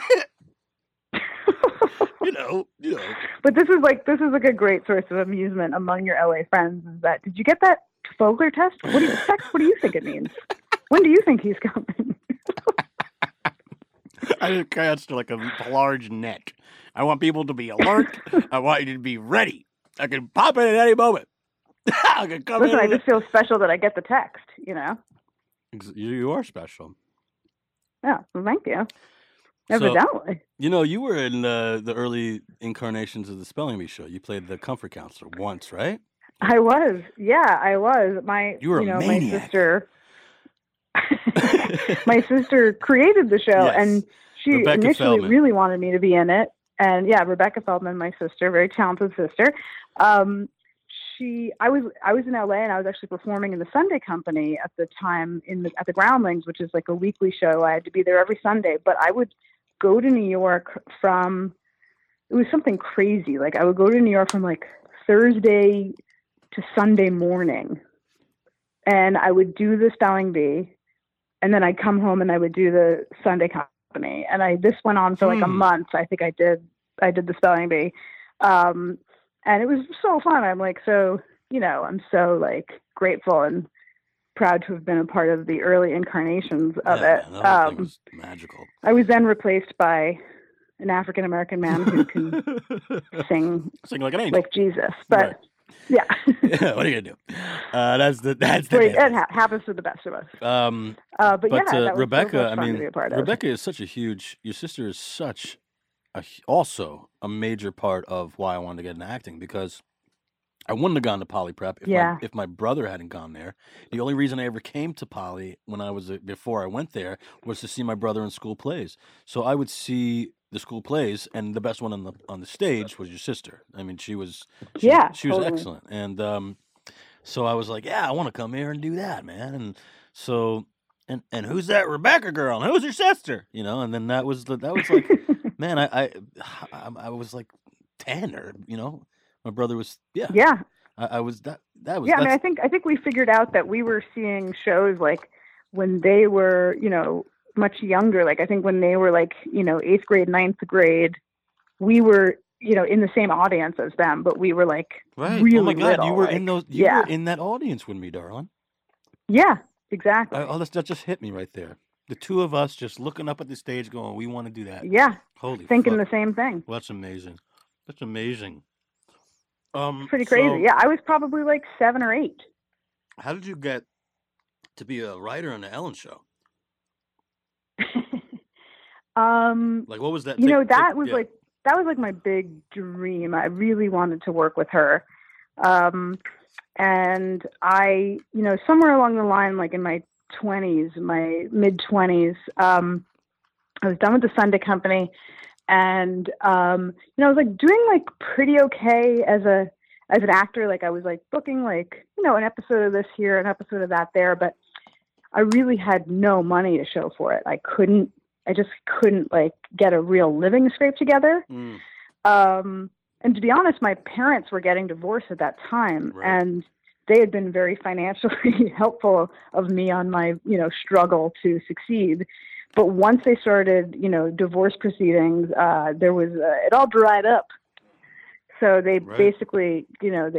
you know. But this is like a great source of amusement among your LA friends. Is that did you get that Fogler test? What do you think it means? When do you think he's coming? I just cast like a large net. I want people to be alert. I want you to be ready. I can pop in at any moment. I can come Listen, in. I just feel special that I get the text. You are special. Yeah, well, thank you. So, Evidently. you were in the early incarnations of the Spelling Bee show. You played the comfort counselor once, right? I was. Yeah, I was. You were a maniac. My sister created the show, Yes. and she Rebecca initially Feldman. really wanted me to be in it. And yeah, Rebecca Feldman, my sister, very talented sister. I was in LA, and I was actually performing in the Sunday Company at the time at the Groundlings, which is like a weekly show. I had to be there every Sunday, but I would go to New York it was something crazy. Like I would go to New York from like Thursday to Sunday morning, and I would do the Spelling Bee, and then I'd come home and I would do the Sunday Company. And this went on for like a month. I think I did the Spelling Bee. And it was so fun. I'm like, I'm so like grateful and proud to have been a part of the early incarnations of it. Man, that thing was magical. I was then replaced by an African-American man who can sing like an angel. like Jesus. But Right. yeah. Yeah, what are you gonna do? That's the It happens to the best of us. But yeah, that was Rebecca, so much fun to be a part of. Rebecca is your sister is such also a major part of why I wanted to get into acting, because I wouldn't have gone to Poly Prep if my brother hadn't gone there. The only reason I ever came to Poly before I went there was to see my brother in school plays. So I would see the school plays, and the best one on the stage was your sister. I mean, she was totally. excellent, and so I was like, yeah, I want to come here and do that, man. And so and who's that Rebecca girl? And who's her sister? And then that was like, man, I was like 10 or my brother was I was that was I mean, I think we figured out that we were seeing shows like when they were much younger. Like I think when they were like 8th grade, 9th grade, we were in the same audience as them, but we were like right. Really oh my God, little, you were like, in those. You were in that audience with me, darling. Yeah, exactly. That just hit me right there. The two of us just looking up at the stage, going, "We want to do that." Yeah, holy, thinking fuck. the same thing. Well, that's amazing. That's amazing. It's pretty crazy. So, Yeah, I was probably like 7 or 8. How did you get to be a writer on the Ellen Show? Like, what was that? That was like my big dream. I really wanted to work with her. And I, somewhere along the line, like in my 20s, my mid 20s, I was done with the Sunday Company, and I was like doing like pretty okay as an actor. Like I was like booking like an episode of this here, an episode of that there, but I really had no money to show for it. I just couldn't like get a real living scrape together. And to be honest, my parents were getting divorced at that time, right. And they had been very financially helpful of me on my, struggle to succeed. But once they started, divorce proceedings, there was, it all dried up. So they right. basically,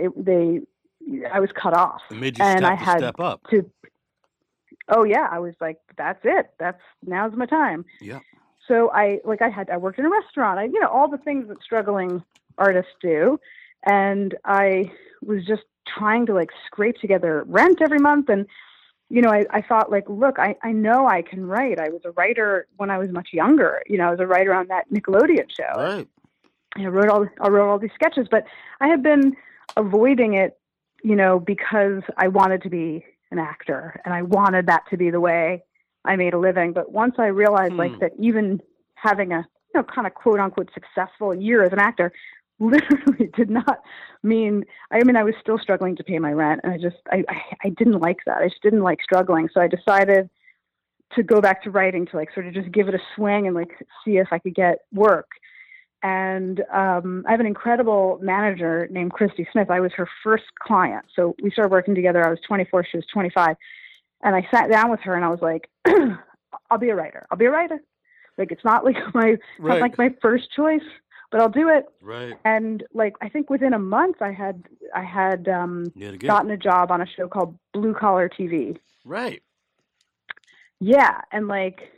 I was cut off. It made you step up. Oh yeah. I was like, that's it. Now's my time. Yeah. So I worked in a restaurant, all the things that struggling artists do. And I was just trying to like scrape together rent every month. And I thought like, look, I know I can write. I was a writer when I was much younger. I was a writer on that Nickelodeon show. Right. I wrote all these sketches, but I had been avoiding it, because I wanted to be an actor and I wanted that to be the way I made a living. But once I realized like that even having a, kind of quote unquote successful year as an actor literally did not mean, I was still struggling to pay my rent. And I didn't like that. I just didn't like struggling. So I decided to go back to writing, to like sort of just give it a swing and like see if I could get work. And I have an incredible manager named Christy Smith. I was her first client. So we started working together. I was 24, she was 25. And I sat down with her and I was like, I'll be a writer. Like, it's not like not like my first choice, but I'll do it. Right. And like, I think within a month I had gotten a job on a show called Blue Collar TV. Right. Yeah. And like,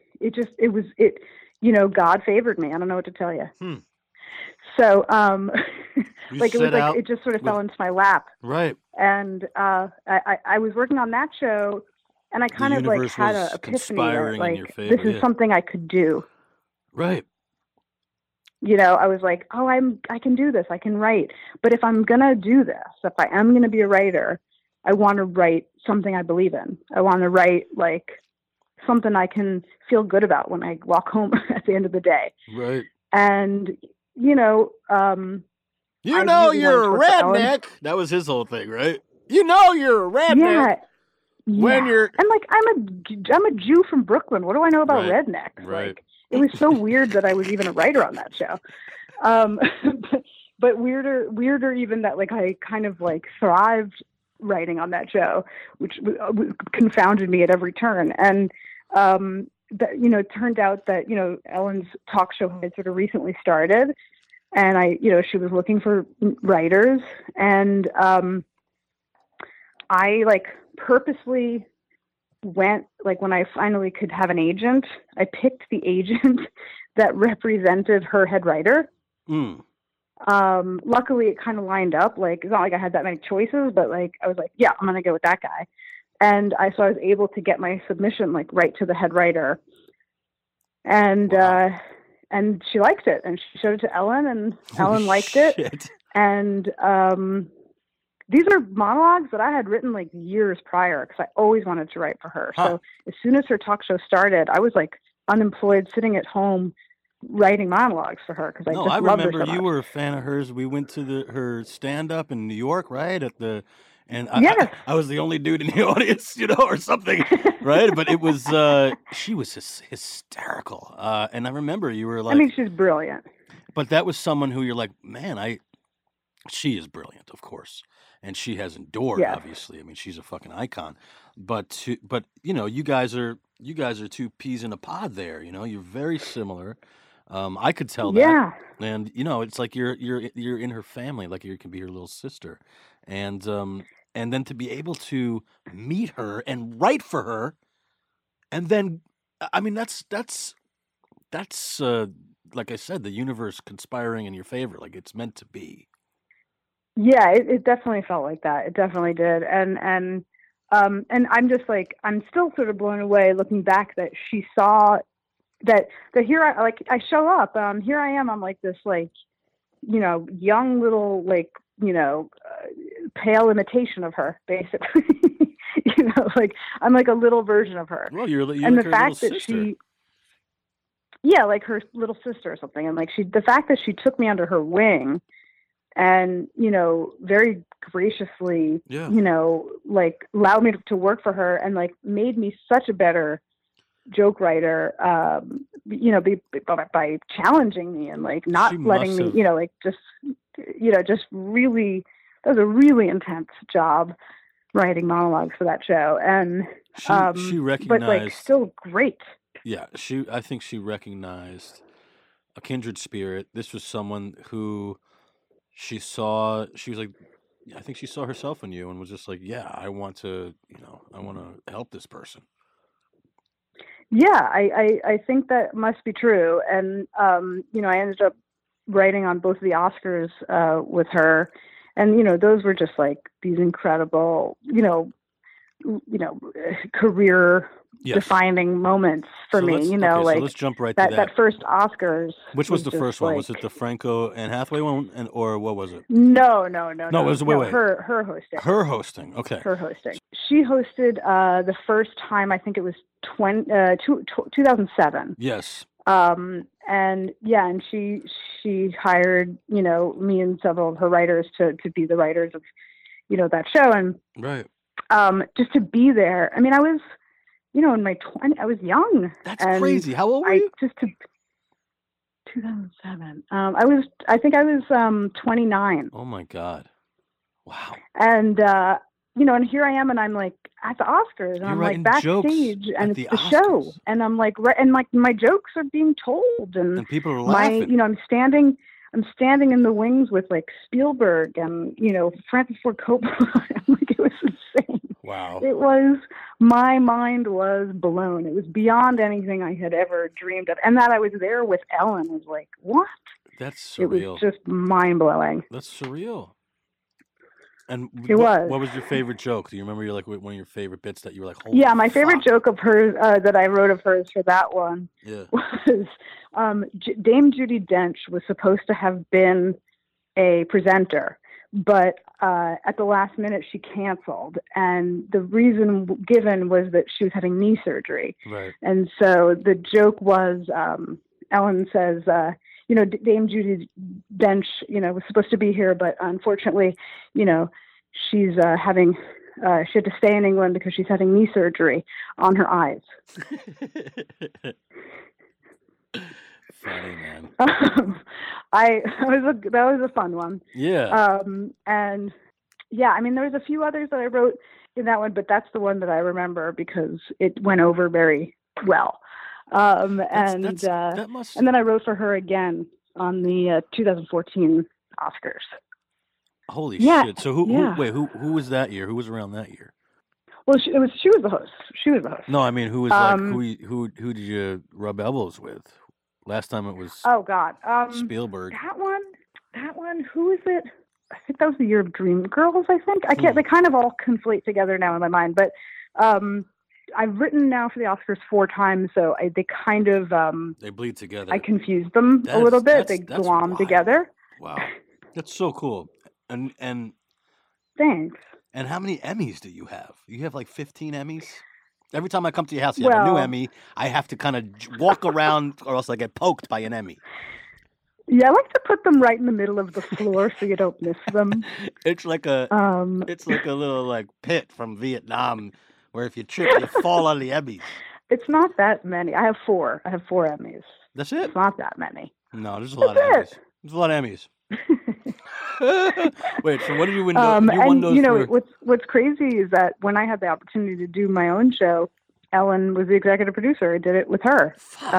God favored me. I don't know what to tell you. So, like it was like, it just sort of fell into my lap. Right. And, I was working on that show and I kind of like had an epiphany that like, this is something I could do. Right. I was like, oh, I can do this. I can write. But if I'm going to do this, if I am going to be a writer, I want to write something I believe in. I want to write like something I can feel good about when I walk home at the end of the day. Right. And, you're a redneck. That was his whole thing, right? You're a redneck. Yeah. When you're and like I'm a Jew from Brooklyn. What do I know about rednecks? Right. Like it was so weird that I was even a writer on that show. But weirder even that like I kind of like thrived writing on that show, which confounded me at every turn. And that it turned out that Ellen's talk show had sort of recently started, and she was looking for writers, and I like purposely went, like when I finally could have an agent, I picked the agent that represented her head writer. Luckily it kind of lined up. Like, it's not like I had that many choices, but like, I was like, yeah, I'm going to go with that guy. And so I was able to get my submission, like right to the head writer. And, and she liked it and she showed it to Ellen and Ellen liked it. And, these are monologues that I had written like years prior because I always wanted to write for her. So as soon as her talk show started, I was like unemployed, sitting at home, writing monologues for her because I just loved her so remember much. You were a fan of hers. We went to her stand up in New York, right? Yes. I was the only dude in the audience, or something, right? But it was she was hysterical, and I remember you were like, she's brilliant. But that was someone who you're like, man, she is brilliant, of course. And she has endured, obviously. She's a fucking icon. But you guys are two peas in a pod there. You're very similar. I could tell that. Yeah. And it's like you're in her family, like you can be her little sister. And then to be able to meet her and write for her, and then that's like I said, the universe conspiring in your favor, like it's meant to be. Yeah, it definitely felt like that. It definitely did. And I'm just like, I'm still sort of blown away looking back that she saw that here I show up, here I am. I'm like this, like, young little, like, pale imitation of her, basically. Like I'm like a little version of her. Well, you're and like the her fact little that sister. like her little sister or something. And like the fact that she took me under her wing and, very graciously, like allowed me to work for her and like made me such a better joke writer, by challenging me and like not letting me, like just really, that was a really intense job writing monologues for that show. And, she recognized, but like still great. Yeah. I think she recognized a kindred spirit. This was someone who she was like, I think she saw herself in you and was just like, yeah, I want to help this person. Yeah, I think that must be true. And, I ended up writing on both of the Oscars with her. And, those were just like these incredible, career Yes. defining moments for So me. let's, You know, okay, so like let's jump right to that that. that first Oscars. Which was the just first one? Was like- it the Franco and Hathaway one, or what was it? No. No, it was wait. Her hosting. Her hosting. Okay. Her hosting. She hosted the first time. I think it was 2007. Yes. And she hired me and several of her writers to be the writers of that show, and Right. just to be there. I mean, I was in my 20s. I was young. That's and crazy. How old were you? 2007. I think I was 29. Oh my God. Wow. And and here I am, and I'm like at the Oscars, and You're I'm writing like jokes backstage, at and the it's the show, Oscars. and I'm like, and like my jokes are being told, And people are laughing. I'm standing in the wings with like Spielberg and Francis Ford Coppola. Like, it was insane. Wow. My mind was blown. It was beyond anything I had ever dreamed of, and that I was there with Ellen was like, what? That's It surreal. was just mind blowing. That's surreal. And It was. What was your favorite joke? Do you remember one of your favorite bits that you were like, holy Yeah, my favorite fuck? joke of hers that I wrote of hers for that one Yeah. was Dame Judi Dench was supposed to have been a presenter, but at the last minute she canceled, and the reason given was that she was having knee surgery. Right. And so the joke was, Ellen says, Dame Judi Dench, was supposed to be here, but unfortunately, she's having, she had to stay in England because she's having knee surgery on her eyes. Funny, man. That was a fun one. Yeah. And yeah, I mean, there was a few others that I wrote in that one, but that's the one that I remember because it went over very well. And then I wrote for her again on the 2014 Oscars. Holy Yeah, shit. So who was that year? Who was around that year? Well, she was the host. She was the host. No, I mean, who was who did you rub elbows with? Last time it was Oh God, Spielberg. That one. Who is it? I think that was the year of Dreamgirls. I think I can't. They kind of all conflate together now in my mind. But I've written now for the Oscars 4 times, so they kind of They bleed together. I confused them a little bit. They that's glom wild. together. Wow, that's so cool. And Thanks. and how many Emmys do you have? You have like 15 Emmys. Every time I come to your house, you have a new Well- Emmy. I have to kind of walk around, or else I get poked by an Emmy. Yeah, I like to put them right in the middle of the floor so you don't miss them. It's like a it's like a little like pit from Vietnam, where if you trip, you fall on the Emmys. It's not that many. I have 4. I have 4 Emmys. That's it. It's not that many. No, there's a lot of That's Emmys. There's a lot of Emmys. Wait, so what did you win? You won And those for... what's crazy is that when I had the opportunity to do my own show, Ellen was the executive producer. I did it with her.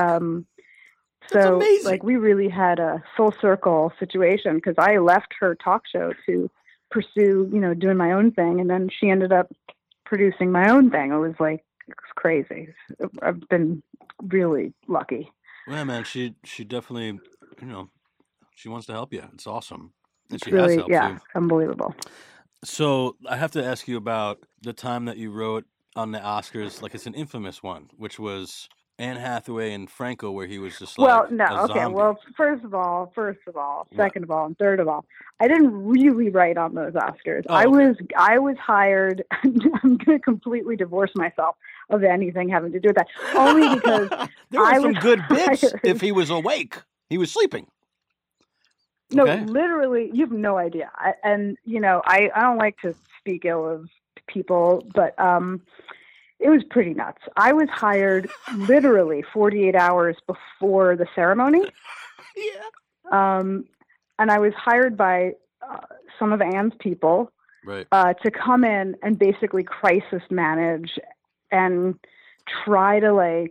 So amazing. like we really had a full circle situation because I left her talk show to pursue, doing my own thing, and then she ended up producing my own thing. It was crazy. I've been really lucky. Yeah, man, she definitely, she wants to help you. It's awesome. And It's she really, has helped yeah, you. unbelievable. So I have to ask you about the time that you wrote on the Oscars. Like, it's an infamous one, which was Anne Hathaway and Franco, where he was just like Well, no, a okay. zombie. Well, first of all, second of all, and third of all, I didn't really write on those Oscars. Oh, I okay. was hired. I'm going to completely divorce myself of anything having to do with that. Only because there were I some was good bits hired. if he was awake. He was sleeping. No, Okay. literally, you have no idea. I don't like to speak ill of people, but it was pretty nuts. I was hired literally 48 hours before the ceremony. Yeah. And I was hired by some of Anne's people Right. to come in and basically crisis manage and try to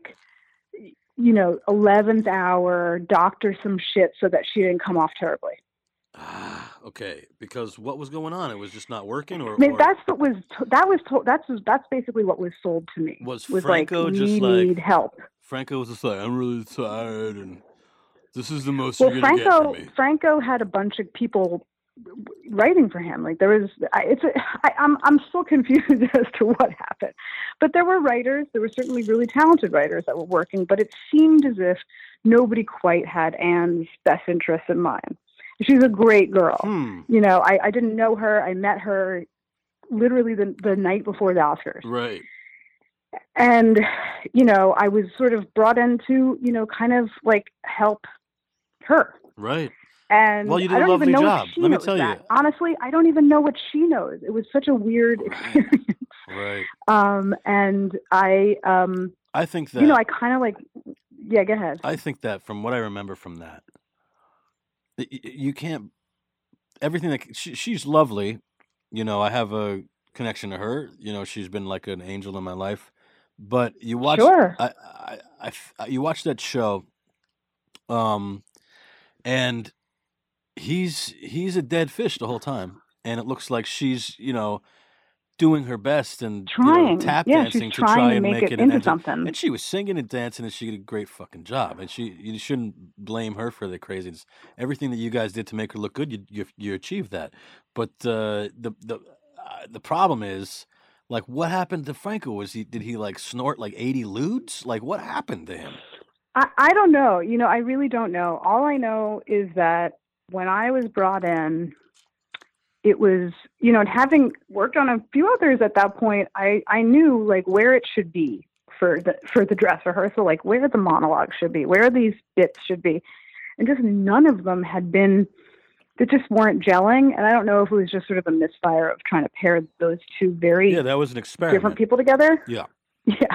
11th hour doctor some shit so that she didn't come off terribly. Okay. Because what was going on? It was just not working, or I mean, or that's basically what was sold to me. Was like, Franco we just like- need help. Franco was just like, I'm really tired, and this is the most Well, you're gonna get from me. Franco had a bunch of people writing for him. Like there was, I'm still confused as to what happened. But there were writers. There were certainly really talented writers that were working. But it seemed as if nobody quite had Anne's best interests in mind. She's a great girl. You know, I didn't know her. I met her literally the night before the Oscars. Right. And, you know, I was sort of brought in to, you know, kind of like help her. Right. And well, you did I don't a lovely even know job. If she Let me knows tell that. you. Honestly, I don't even know what she knows. It was such a weird experience. Right. And I think that, you know, I kind of like, yeah, go ahead. I think that from what I remember from that, you can't, everything that, she's lovely. You know, I have a connection to her. You know, she's been like an angel in my life. But you watch, Sure. you watch that show, and he's a dead fish the whole time, and it looks like she's, you know, doing her best and Trying, tap yeah, dancing she's to try trying to and make make it it into something. And she was singing and dancing, and she did a great fucking job. And you shouldn't blame her for the craziness. Everything that you guys did to make her look good, you achieved that. But the problem is, like, what happened to Franco? Did he like snort like 80 lewds? Like, what happened to him? I don't know. You know, I really don't know. All I know is that when I was brought in, it was, you know, and having worked on a few others at that point, I knew like where it should be for the dress rehearsal, like where the monologue should be, where these bits should be. And just none of them had been, they just weren't gelling. And I don't know if it was just sort of a misfire of trying to pair those two very that was an experiment. different people together. Yeah. Yeah.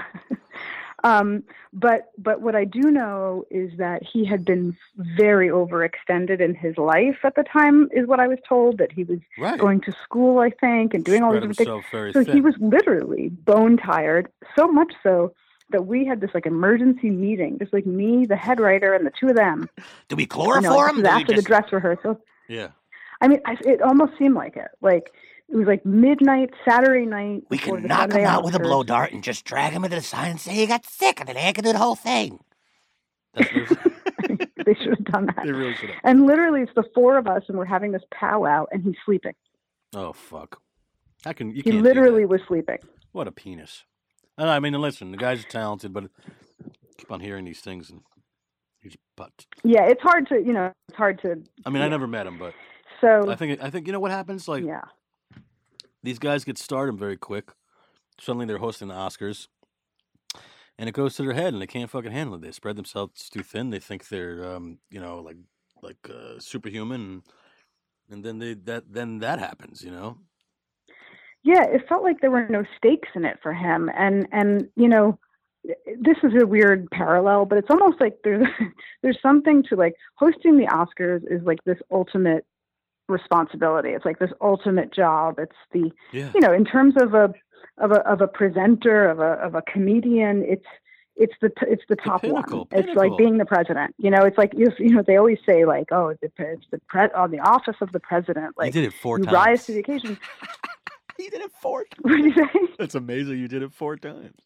But what I do know is that he had been very overextended in his life at the time, is what I was told, that he was going to school, I think, and doing all these different things. So he was literally bone tired, so much so that we had this like emergency meeting, just like me, the head writer, and the two of them. Do we chloroform him? After the dress rehearsal. Yeah. I mean, it almost seemed like it. Like, it was like midnight, Saturday night. We can knock him out with a blow dart and just drag him into the sun and say he got sick, and then they can do the whole thing. They should have done that. They really should have. And literally, it's the four of us, and we're having this powwow, and he's sleeping. Oh, fuck. He literally was sleeping. What a penis. I mean, listen, the guys are talented, but I keep on hearing these things, and he's a butt. Yeah, it's hard to, you know, I mean, I never met him, but so I think you know what happens? Like, yeah. These guys get stardom very quick. Suddenly they're hosting the Oscars, and it goes to their head, and they can't fucking handle it. They spread themselves too thin. They think they're, you know, like superhuman, and then that happens, you know. Yeah, it felt like there were no stakes in it for him, and you know, this is a weird parallel, but it's almost like there's something to like hosting the Oscars is like this ultimate responsibility. It's like this ultimate job. It's the, you know, in terms of a presenter, of a comedian, it's the top pinnacle, one. It's like being the president. You know, it's like, you know, they always say like, oh, it's the office of the president. Like, you did it 4 times. You rise to the occasion. You did it 4 times. What did you say? That's amazing. You did it 4 times.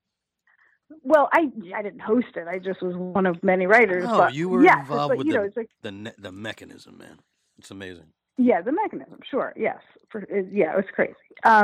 Well, I didn't host it. I just was one of many writers. No, but you were involved with it's like, the mechanism, man. It's amazing. Yeah, the mechanism. Sure. Yes. Yeah, it was crazy.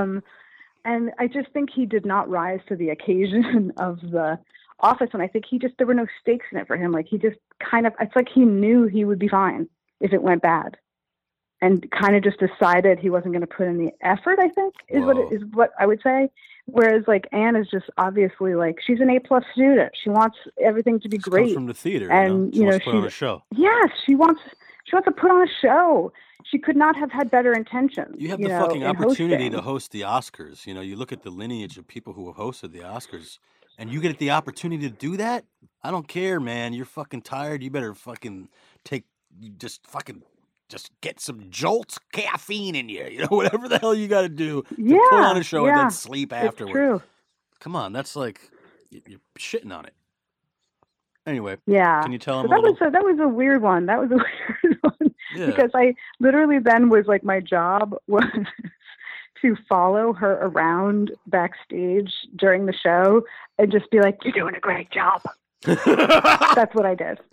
And I just think he did not rise to the occasion of the office. And I think there were no stakes in it for him. Like, he just kind of, it's like he knew he would be fine if it went bad, and kind of just decided he wasn't going to put in the effort, I think is what I would say. Whereas like Anne is just obviously like, she's an A+ student. She wants everything to be great. Comes from the theater, and you know, she wants to put on a show. Yes, she wants to put on a show. She could not have had better intentions. You have the fucking opportunity to host the Oscars. You know, you look at the lineage of people who have hosted the Oscars, and you get the opportunity to do that. I don't care, man. You're fucking tired. You better fucking just get some Jolts caffeine in you. You know, whatever the hell you got to do to put on a show and then sleep afterwards. True. Come on, that's like you're shitting on it. Anyway, yeah. Can you tell him? So that was a weird one. That was a weird one because I literally then was like, my job was to follow her around backstage during the show and just be like, "You're doing a great job." That's what I did.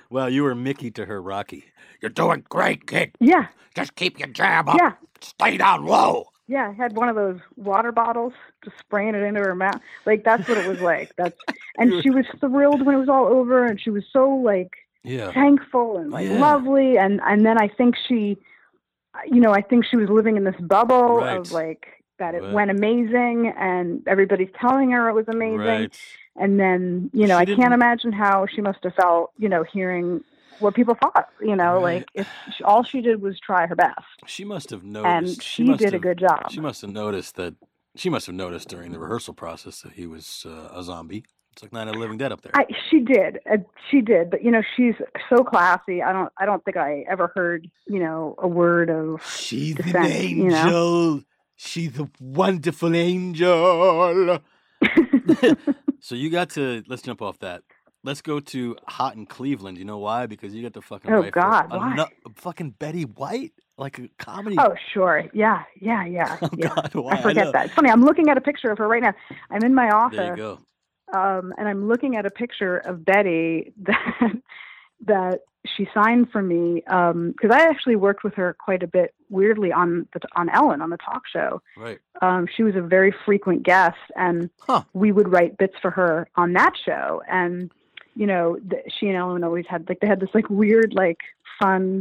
Well, you were Mickey to her Rocky. You're doing great, kid. Yeah, Just keep your jab up. yeah, Stay down low. yeah. I had one of those water bottles, just spraying it into her mouth. Like that's what it was like. And she was thrilled when it was all over, and she was so like Yeah. thankful and like Yeah. lovely. And then I think she, I think she was living in this bubble Right. of like that it Right. went amazing, and everybody's telling her it was amazing. Right. And then, She I didn't- can't imagine how she must have felt, hearing what people thought, Right. like if all she did was try her best, She must have noticed. and she did a good job. She must have noticed during the rehearsal process that he was a zombie. It's like Night of the Living Dead up there. She did, but she's so classy. I don't think I ever heard, a word of She's dissent, She's a wonderful angel. So you got to, let's jump off that. Let's go to Hot in Cleveland. You know why? Because you got the fucking Oh, right God, for why? fucking Betty White, like a comedy. Oh, sure. Yeah. Oh, God, why? I forget know. that. It's funny. I'm looking at a picture of her right now. I'm in my office. There you go. And I'm looking at a picture of Betty that she signed for me because I actually worked with her quite a bit, weirdly, on Ellen, on the talk show. Right. She was a very frequent guest, and Huh. we would write bits for her on that show. And she and Ellen always had they had this like weird, like fun,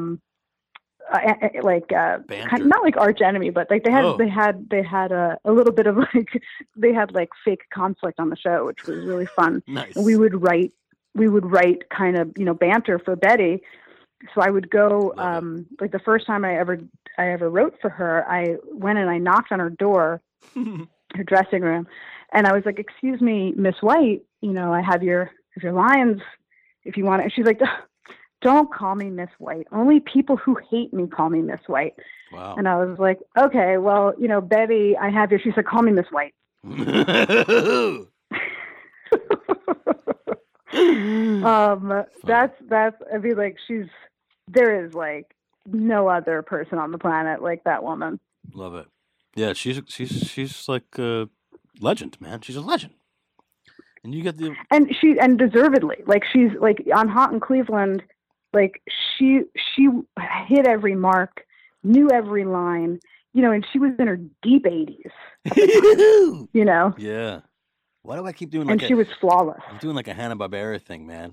Banter. not like arch enemy, but like they had Oh. they had a little bit of like they had like fake conflict on the show, which was really fun. Nice. And we would write kind of banter for Betty. So I would go Love like the first time I ever wrote for her, I went and I knocked on her door, her dressing room, and I was like, "Excuse me, Miss White, I have your lines if you want it." And she's like, "Don't call me Miss White. Only people who hate me call me Miss White." Wow. And I was like, "Okay, well, Betty, I have your." She said, "Call me Miss White." That's I mean, like there is like no other person on the planet like that woman. Love it. Yeah, she's like a legend, man. She's a legend. And you get the And deservedly, like she's like on Hot in Cleveland, like she hit every mark, knew every line, and she was in her deep 80s, Yeah. Why do I keep doing and like she was flawless. I'm doing like a Hanna-Barbera thing, man.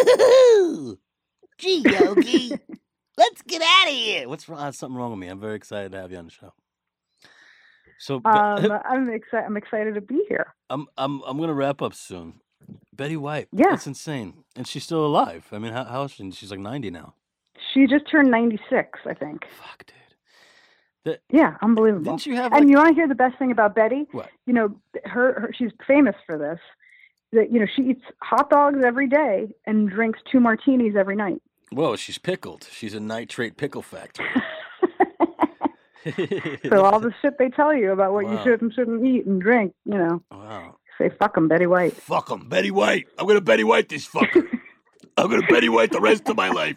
Gee, Yogi. Let's get out of here. What's wrong? Something wrong with me. I'm very excited to have you on the show. So I'm excited to be here. I'm gonna wrap up soon. Betty White. Yeah. That's insane. And she's still alive. I mean, how is she? She's like 90 now. She just turned 96, I think. Fuck, dude. Yeah, unbelievable. Didn't you have And like you want to hear the best thing about Betty? what? Her she's famous for this. That she eats hot dogs every day and drinks 2 martinis every night. Whoa, she's pickled. She's a nitrate pickle factory. So all the shit they tell you about what you Wow. should and shouldn't eat and drink, Wow. say fuck 'em, Betty White. Fuck 'em, Betty White. I'm gonna Betty White this fucker. I'm gonna Betty White the rest of my life.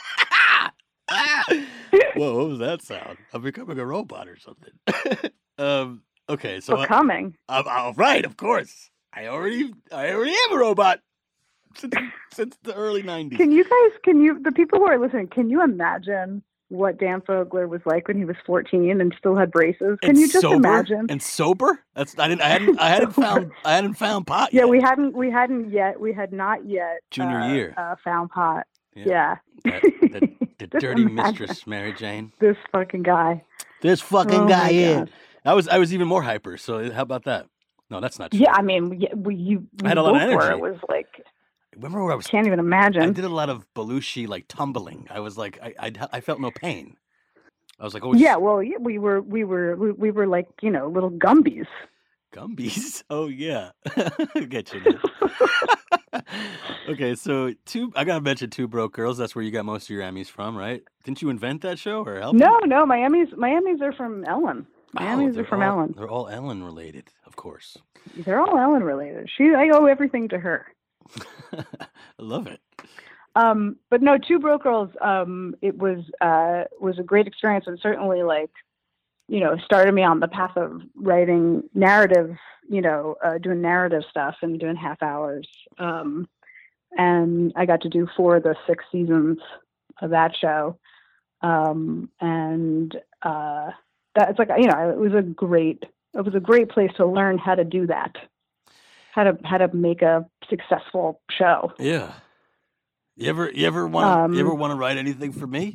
Whoa, what was that sound? I'm becoming a robot or something. Okay, so Coming. I'm all right, of course. I already am a robot. since the early 90s. The people who are listening, can you imagine what Dan Fogler was like when he was 14 and still had braces? Can you just sober? imagine? And sober? I hadn't found pot Yeah, yet. we had not yet Junior year. found pot. Yeah. Yeah. The Just dirty imagine mistress, Mary Jane. This fucking guy. This fucking Oh guy my here. God. I was even more hyper. So how about that? No, that's not true. Yeah, I mean, you I had a lot of both were. energy. It was like, Remember when I was? can't even I imagine. did a lot of Belushi like tumbling. I was like, I felt no pain. I was like, oh Yeah, well, yeah, we were like little Gumbies. Gumbies. Oh yeah, get you. Now. Okay, so I gotta mention Two Broke Girls. That's where you got most of your Emmys from, right? Didn't you invent that show or help? No, Miami's are from Ellen. Oh, Miami's are from Ellen. They're all Ellen related, of course. They're all Ellen related. I owe everything to her. I love it. But no, Two Broke Girls. It was a great experience, and certainly started me on the path of writing narrative. Doing narrative stuff and doing half hours. and I got to do 4 of the 6 seasons of that show. That's like, you know, it was a great place to learn how to do that, how to make a successful show. Yeah. You ever want to write anything for me?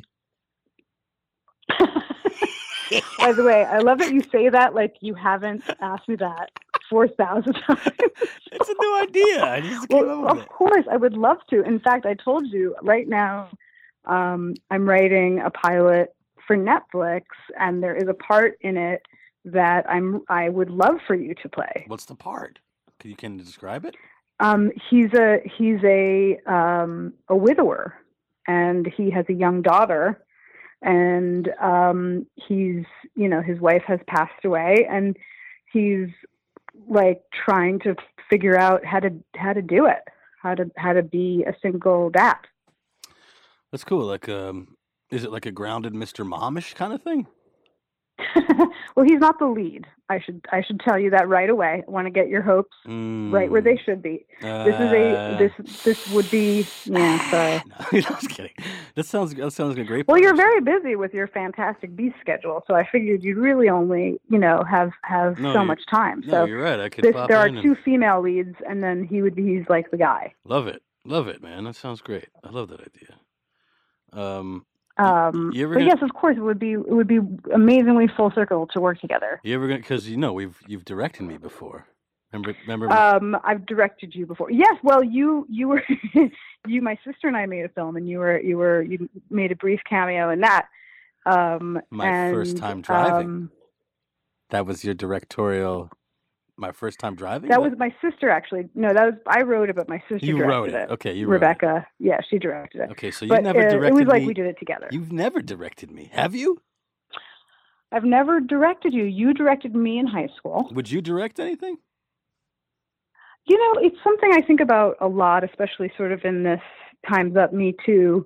By the way, I love that you say that like you haven't asked me that 4,000 times. It's a new idea. I just came up with of it. course, I would love to. In fact, I told you right now, I'm writing a pilot for Netflix, and there is a part in it that I would love for you to play. What's the part? Can you describe it? He's a widower, and he has a young daughter, and he's, you know, his wife has passed away, and he's like trying to figure out how to do it, how to be a single dad. That's cool. Like, is it like a grounded Mr. Momish kind of thing? Well, he's not the lead. I should tell you that right away. I want to get your hopes right where they should be. This would be Sorry. No, I was kidding. That sounds like a great. Well, you're very busy with your Fantastic Beasts schedule, so I figured you'd really only have so much time. No, So you're right. I could. Pop there are in 2 female leads, and then he's like the guy. Love it, man. That sounds great. I love that idea. But yes, of course, it would be amazingly full circle to work together. You ever gonna, because you've directed me before. Remember? I've directed you before. Yes. Well, you were my sister and I made a film, and you made a brief cameo in that. My first time driving. That was your directorial. My first time driving? That was my sister, actually. No, I wrote it, but my sister You directed wrote it. Okay, Rebecca. wrote it. Yeah, she directed it. Okay, so you but, never directed me. It was like we did it together. You've never directed me, have you? I've never directed you. You directed me in high school. Would you direct anything? You know, it's something I think about a lot, especially sort of in this Time's Up, Me Too,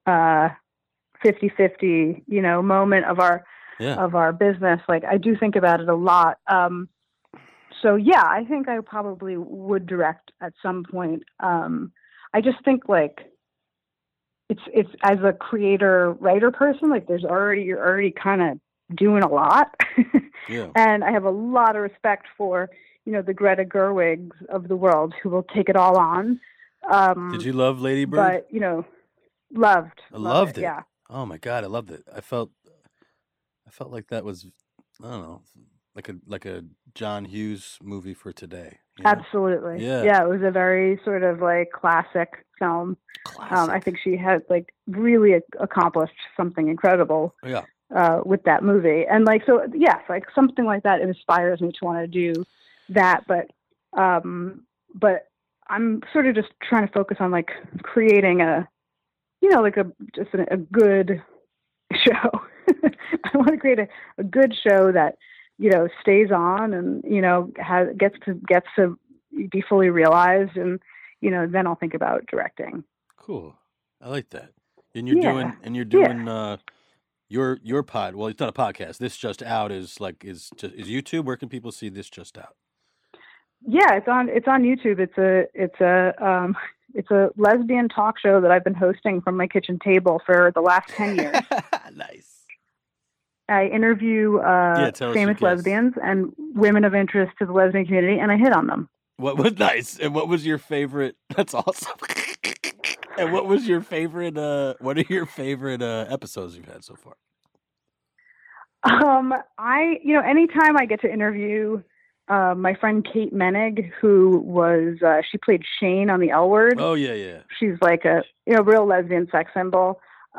50-50, moment of our business. Like, I do think about it a lot. So yeah, I think I probably would direct at some point. I just think like it's as a creator writer person, like you're already kind of doing a lot. Yeah. And I have a lot of respect for, the Greta Gerwigs of the world who will take it all on. Did you love Lady Bird? But, loved. I loved it. Yeah. Oh my God, I loved it. I felt like that was, I don't know, like a John Hughes movie for today. Absolutely. Yeah. It was a very sort of like classic film. Classic. I think she had like really accomplished something incredible. Yeah. With that movie. And like, so yes, like something like that inspires me to want to do that. But I'm sort of just trying to focus on like creating a good show. I want to create a good show that, stays on and, gets to be fully realized. And, then I'll think about directing. Cool. I like that. And you're doing, your pod. Well, it's not a podcast. This Just Out is YouTube. Where can people see This Just Out? Yeah, it's on YouTube. It's a lesbian talk show that I've been hosting from my kitchen table for the last 10 years. Nice. I interview famous lesbians and women of interest to the lesbian community, and I hit on them. What was nice? And what was your favorite? That's awesome. And what was your favorite? What are your favorite episodes you've had so far? Anytime I get to interview my friend Kate Menig, who was she played Shane on the L Word. Oh yeah. She's like a real lesbian sex symbol,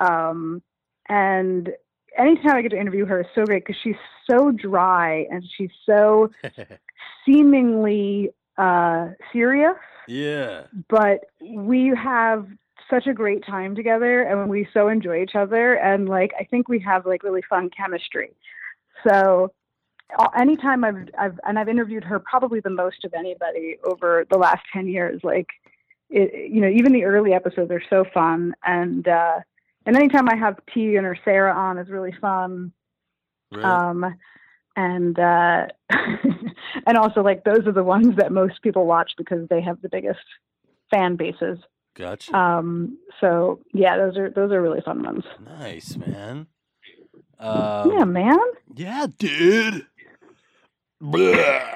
and anytime I get to interview her is so great because she's so dry and she's so seemingly serious. Yeah. But we have such a great time together and we so enjoy each other. And like, I think we have like really fun chemistry. So anytime I've interviewed her probably the most of anybody over the last 10 years, like, even the early episodes are so fun. And anytime I have T or Sarah on is really fun. Right. And and also like those are the ones that most people watch because they have the biggest fan bases. Gotcha. So yeah, those are really fun ones. Nice, man. Yeah, man. Yeah, dude. Blah.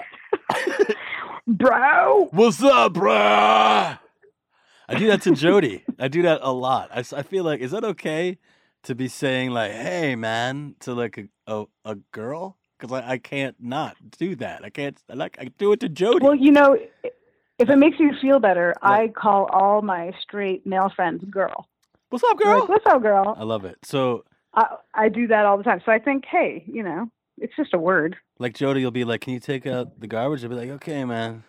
Bro. What's up, bruh? I do that to Jody. I do that a lot. I feel like, is that okay to be saying like, "Hey, man," to like a girl? Because I can't not do that. I can't. I do it to Jody. Well, you know, if it makes you feel better, I call all my straight male friends girl. What's up, girl? Like, what's up, girl? I love it. So I do that all the time. So I think, hey, you know, it's just a word. like Jody will be like, "Can you take out the garbage?" I'll be like, "Okay, man."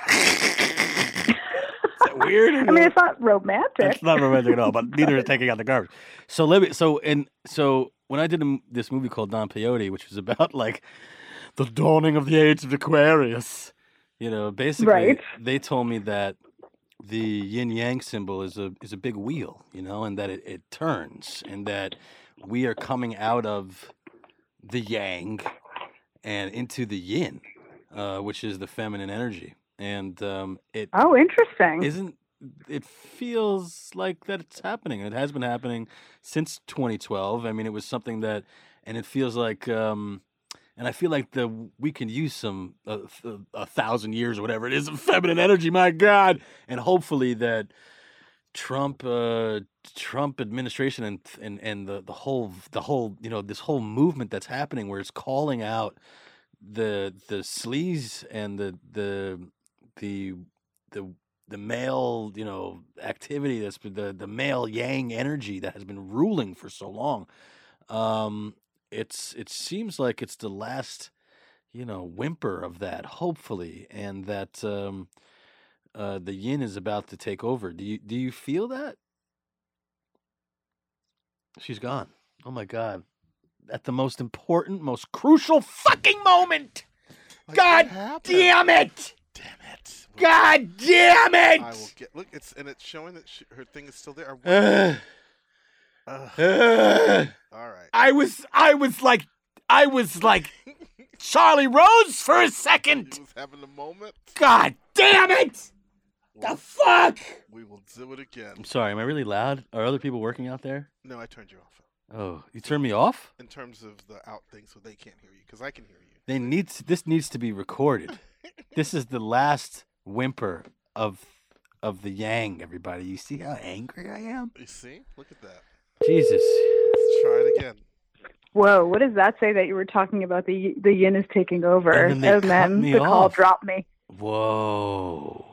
Is that weird? I mean, it's not romantic. It's not romantic at all, but neither is taking out the garbage. So so when I did this movie called Don Peyote, which was about like the dawning of the age of Aquarius, you know, basically Right. they told me that the yin yang symbol is a big wheel, you know, and that it turns, and that we are coming out of the yang and into the yin, which is the feminine energy. And it Oh, interesting. it feels like that it's happening. It has been happening since 2012. I mean, it was something that, and it feels like, and I feel like we can use some 1,000 years or whatever it is of feminine energy. My God, and hopefully that Trump administration and the whole you know, this whole movement that's happening where it's calling out the sleaze and the male, you know, activity that's been the male yang energy that has been ruling for so long. It seems like it's the last, you know, whimper of that, hopefully, and that the yin is about to take over. Do you feel that? She's gone. Oh my God. At the most important, most crucial fucking moment. Like, God what happened? damn it! Damn it! God damn it! I will get. Look, it's showing that her thing is still there. All right. I was like Charlie Rose for a He second. was having a moment. God damn it! The fuck! We will do it again. I'm sorry. Am I really loud? Are other people working out there? No, I turned you off. Oh, you turned me off? In terms of the out thing, so they can't hear you, because I can hear you. This needs to be recorded. This is the last whimper of the yang. Everybody, you see how angry I am? You see? Look at that. Jesus. Let's try it again. Whoa, what does that say that you were talking about the yin is taking over? And then they cut me the call off. dropped me. Whoa.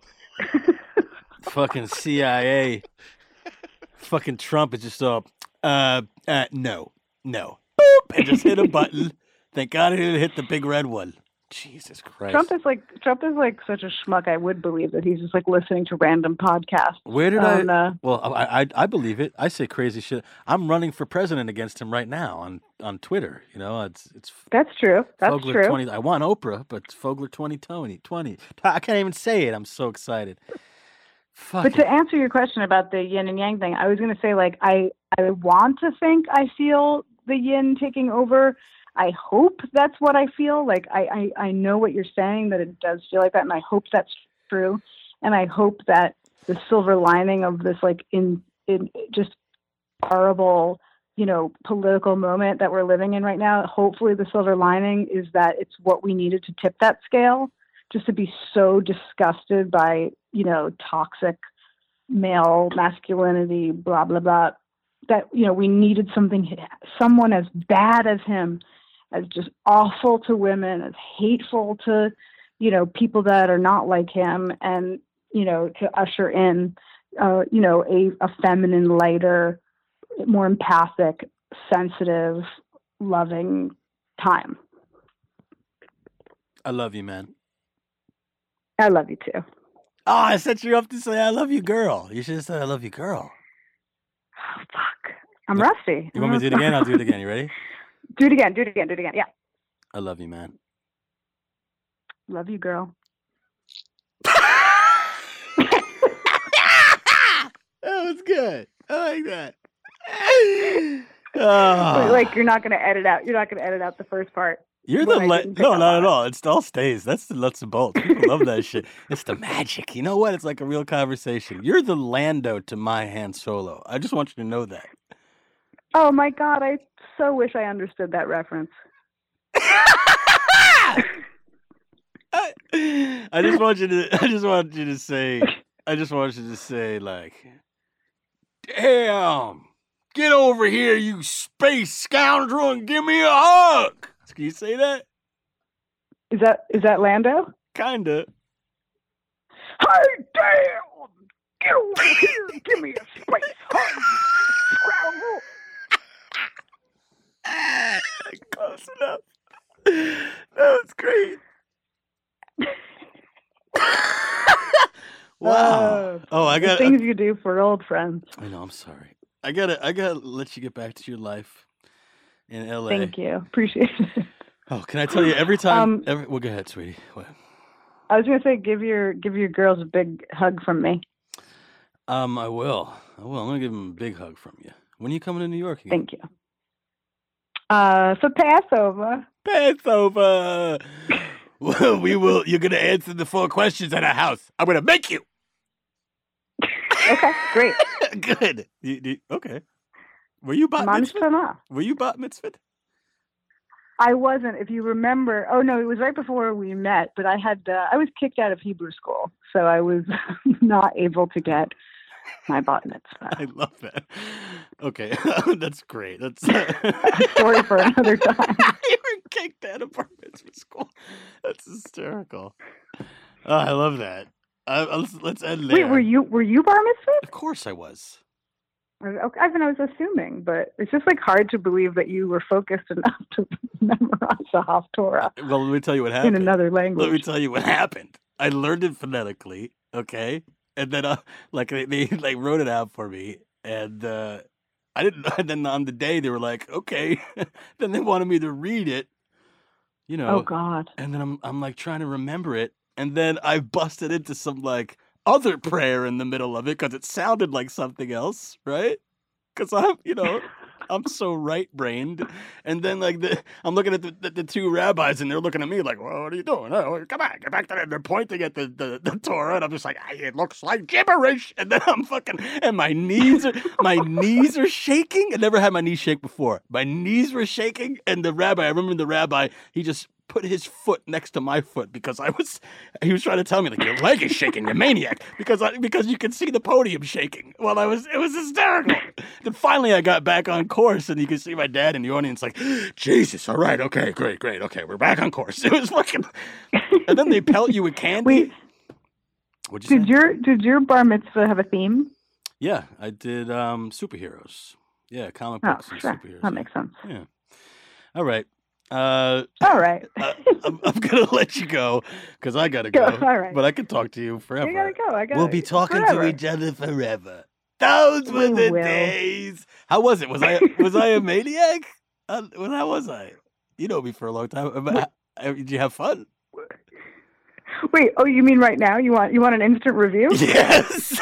Fucking CIA. Fucking Trump is just up. No. Boop, and just hit a button. Thank God he didn't hit the big red one. Jesus Christ. Trump is like such a schmuck. I would believe that he's just like listening to random podcasts. Where did on, Well, I believe it. I say crazy shit. I'm running for president against him right now on Twitter. You know, it's That's true. That's Fogler true. 20. I want Oprah, but it's Fogler 2020. I can't even say it. I'm so excited. Fuck. But to answer your question about the yin and yang thing, I was going to say, like, I want to think I feel the yin taking over. I hope that's what I feel. Like, I know what you're saying, that it does feel like that, and I hope that's true. And I hope that the silver lining of this, like, in just horrible, you know, political moment that we're living in right now, hopefully the silver lining is that it's what we needed to tip that scale, just to be so disgusted by, you know, toxic male masculinity, blah, blah, blah, that, you know, we needed someone as bad as him, as just awful to women, as hateful to, you know, people that are not like him, and, you know, to usher in, you know, a feminine, lighter, more empathic, sensitive, loving time. I love you, man. I love you too. Oh, I set you up to say I love you, girl. You should have said I love you, girl. Oh, fuck. I'm rusty. You want me to do it again? I'll do it again. You ready? Do it again. Yeah. I love you, man. Love you, girl. That was good. I like that. Like, you're not going to edit out the first part. You're when the I didn't pick no, up not on at it. all. It all stays. That's the nuts and bolts. People love that shit. It's the magic. You know what? It's like a real conversation. You're the Lando to my Han Solo. I just want you to know that. Oh my God! I so wish I understood that reference. I just want you to say like, damn, get over here, you space scoundrel, and give me a hug. Can you say that? Is that Lando? Kinda. Hey, damn! Get over here and give me a space hug, you scoundrel! Close enough. That was great. Wow. I the got things you do for old friends. I know. I'm sorry. I gotta let you get back to your life in LA. Thank you. Appreciate it. Oh, can I tell you every time? Well, go ahead, sweetie. What? I was gonna say, give your girls a big hug from me. I will. I'm gonna give them a big hug from you. When are you coming to New York again? Thank you. For Passover. Passover. Well, we will. You're gonna answer the 4 questions at our house. I'm gonna make you. Okay, great. Good. Okay. Were you bat mitzvah? Were you bat mitzvah? I wasn't. If you remember, oh no, it was right before we met. But I was kicked out of Hebrew school, so I was not able to get my bat mitzvah. I love that. Okay, that's great. That's story for another time. You were kicked out of bar mitzvah school. That's hysterical. Oh, I love that. Let's end there. Wait, were you bar mitzvah? Of course I was. Okay, I was assuming, but it's just like hard to believe that you were focused enough to memorize the Haftorah. Well, let me tell you what happened. In another language. Let me tell you what happened. I learned it phonetically, okay, and then they like wrote it out for me, and I didn't. And then on the day they were like, okay, then they wanted me to read it, you know. Oh God. And then I'm like trying to remember it, and then I busted into some like other prayer in the middle of it because it sounded like something else, right? Because I'm so right-brained, and then like I'm looking at the 2 rabbis, and they're looking at me like, "Well, what are you doing? Oh, come on, get back to that." They're pointing at the Torah, and I'm just like, "It looks like gibberish." And then I'm and my knees are shaking. I never had my knees shake before. My knees were shaking, and I remember the rabbi, he just put his foot next to my foot because he was trying to tell me like, your leg is shaking, you maniac, because you could see the podium shaking while it was hysterical. Then finally I got back on course, and you could see my dad in the audience like, Jesus, all right, okay, great, okay, we're back on course. It was fucking, and then they pelt you with candy. Wait, What'd you say? Did your bar mitzvah have a theme? Yeah, I did superheroes. Yeah, comic books and sure. superheroes. That makes sense. Yeah. All right. All right. I'm gonna let you go because I gotta go. All right. But I could talk to you forever. You gotta go. We'll be talking to each other forever. Those were We the will. days. How was it? Was I a maniac? How was I? You know me for a long time. Did you have fun? Wait. Oh, you mean right now? You want an instant review? Yes.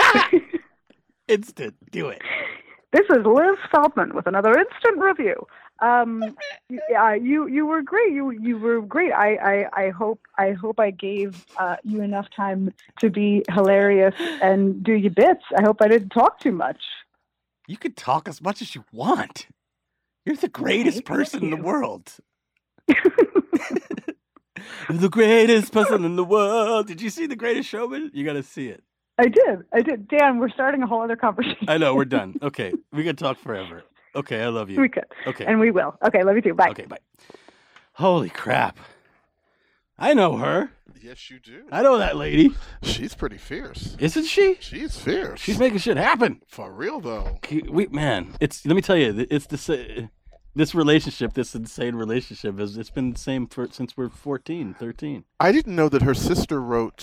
Instant. Do it. This is Liz Feldman with another instant review. Yeah, you were great. You were great. I hope I gave you enough time to be hilarious and do your bits. I hope I didn't talk too much. You can talk as much as you want. You're the greatest person in the world. The greatest person in the world. Did you see The Greatest Showman? You got to see it. I did. Dan, we're starting a whole other conversation. I know, we're done. Okay, we can talk forever. Okay, I love you. We could. Okay. And we will. Okay, love you too. Bye. Okay, bye. Holy crap. I know her. Yes, you do. I know that lady. She's pretty fierce. Isn't she? She's fierce. She's making shit happen. For real, though. Man, let me tell you, it's this relationship, this insane relationship, it's been the same since we're 14, 13. I didn't know that her sister wrote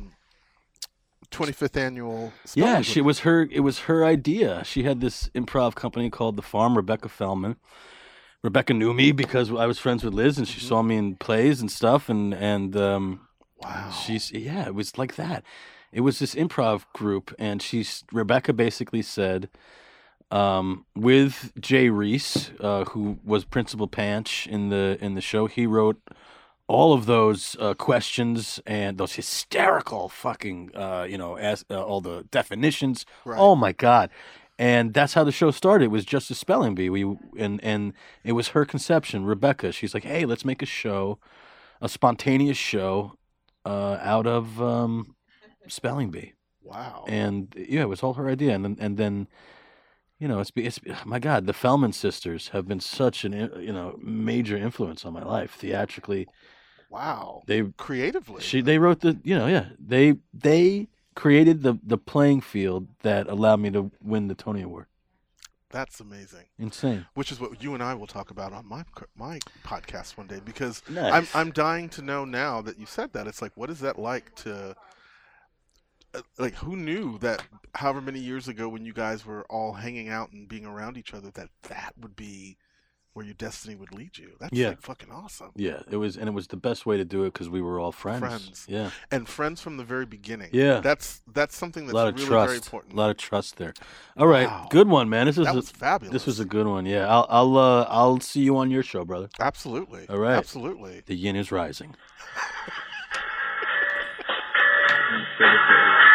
25th annual spelling. Yeah, it was her idea. She had this improv company called The Farm, Rebecca Feldman. Rebecca knew me because I was friends with Liz, and she saw me in plays and stuff, and wow. It was like that. It was this improv group, and Rebecca basically said, with Jay Reese, who was Principal Panch in the show. He wrote all of those questions and those hysterical fucking all the definitions. Right. Oh my God. And that's how the show started. It was just a spelling bee. And it was her conception, Rebecca. She's like, hey, let's make a show, a spontaneous show, out of spelling bee. Wow. And yeah, it was all her idea. And then, it's my God, the Fellman sisters have been such an major influence on my life theatrically. Wow. They creatively. They wrote they created the playing field that allowed me to win the Tony Award. That's amazing. Insane. Which is what you and I will talk about on my podcast one day, because Nice. I'm dying to know now that you said that. It's like, what is that like to like, who knew that however many years ago when you guys were all hanging out and being around each other that would be where your destiny would lead you? That's like fucking awesome. Yeah, it was the best way to do it because we were all friends. Friends. Yeah. And friends from the very beginning. Yeah. That's something that's a lot of really trust. very important. A lot of trust there. All right, Wow. good one, man. That was fabulous. This was a good one. Yeah, I'll see you on your show, brother. Absolutely. All right. Absolutely. The yin is rising.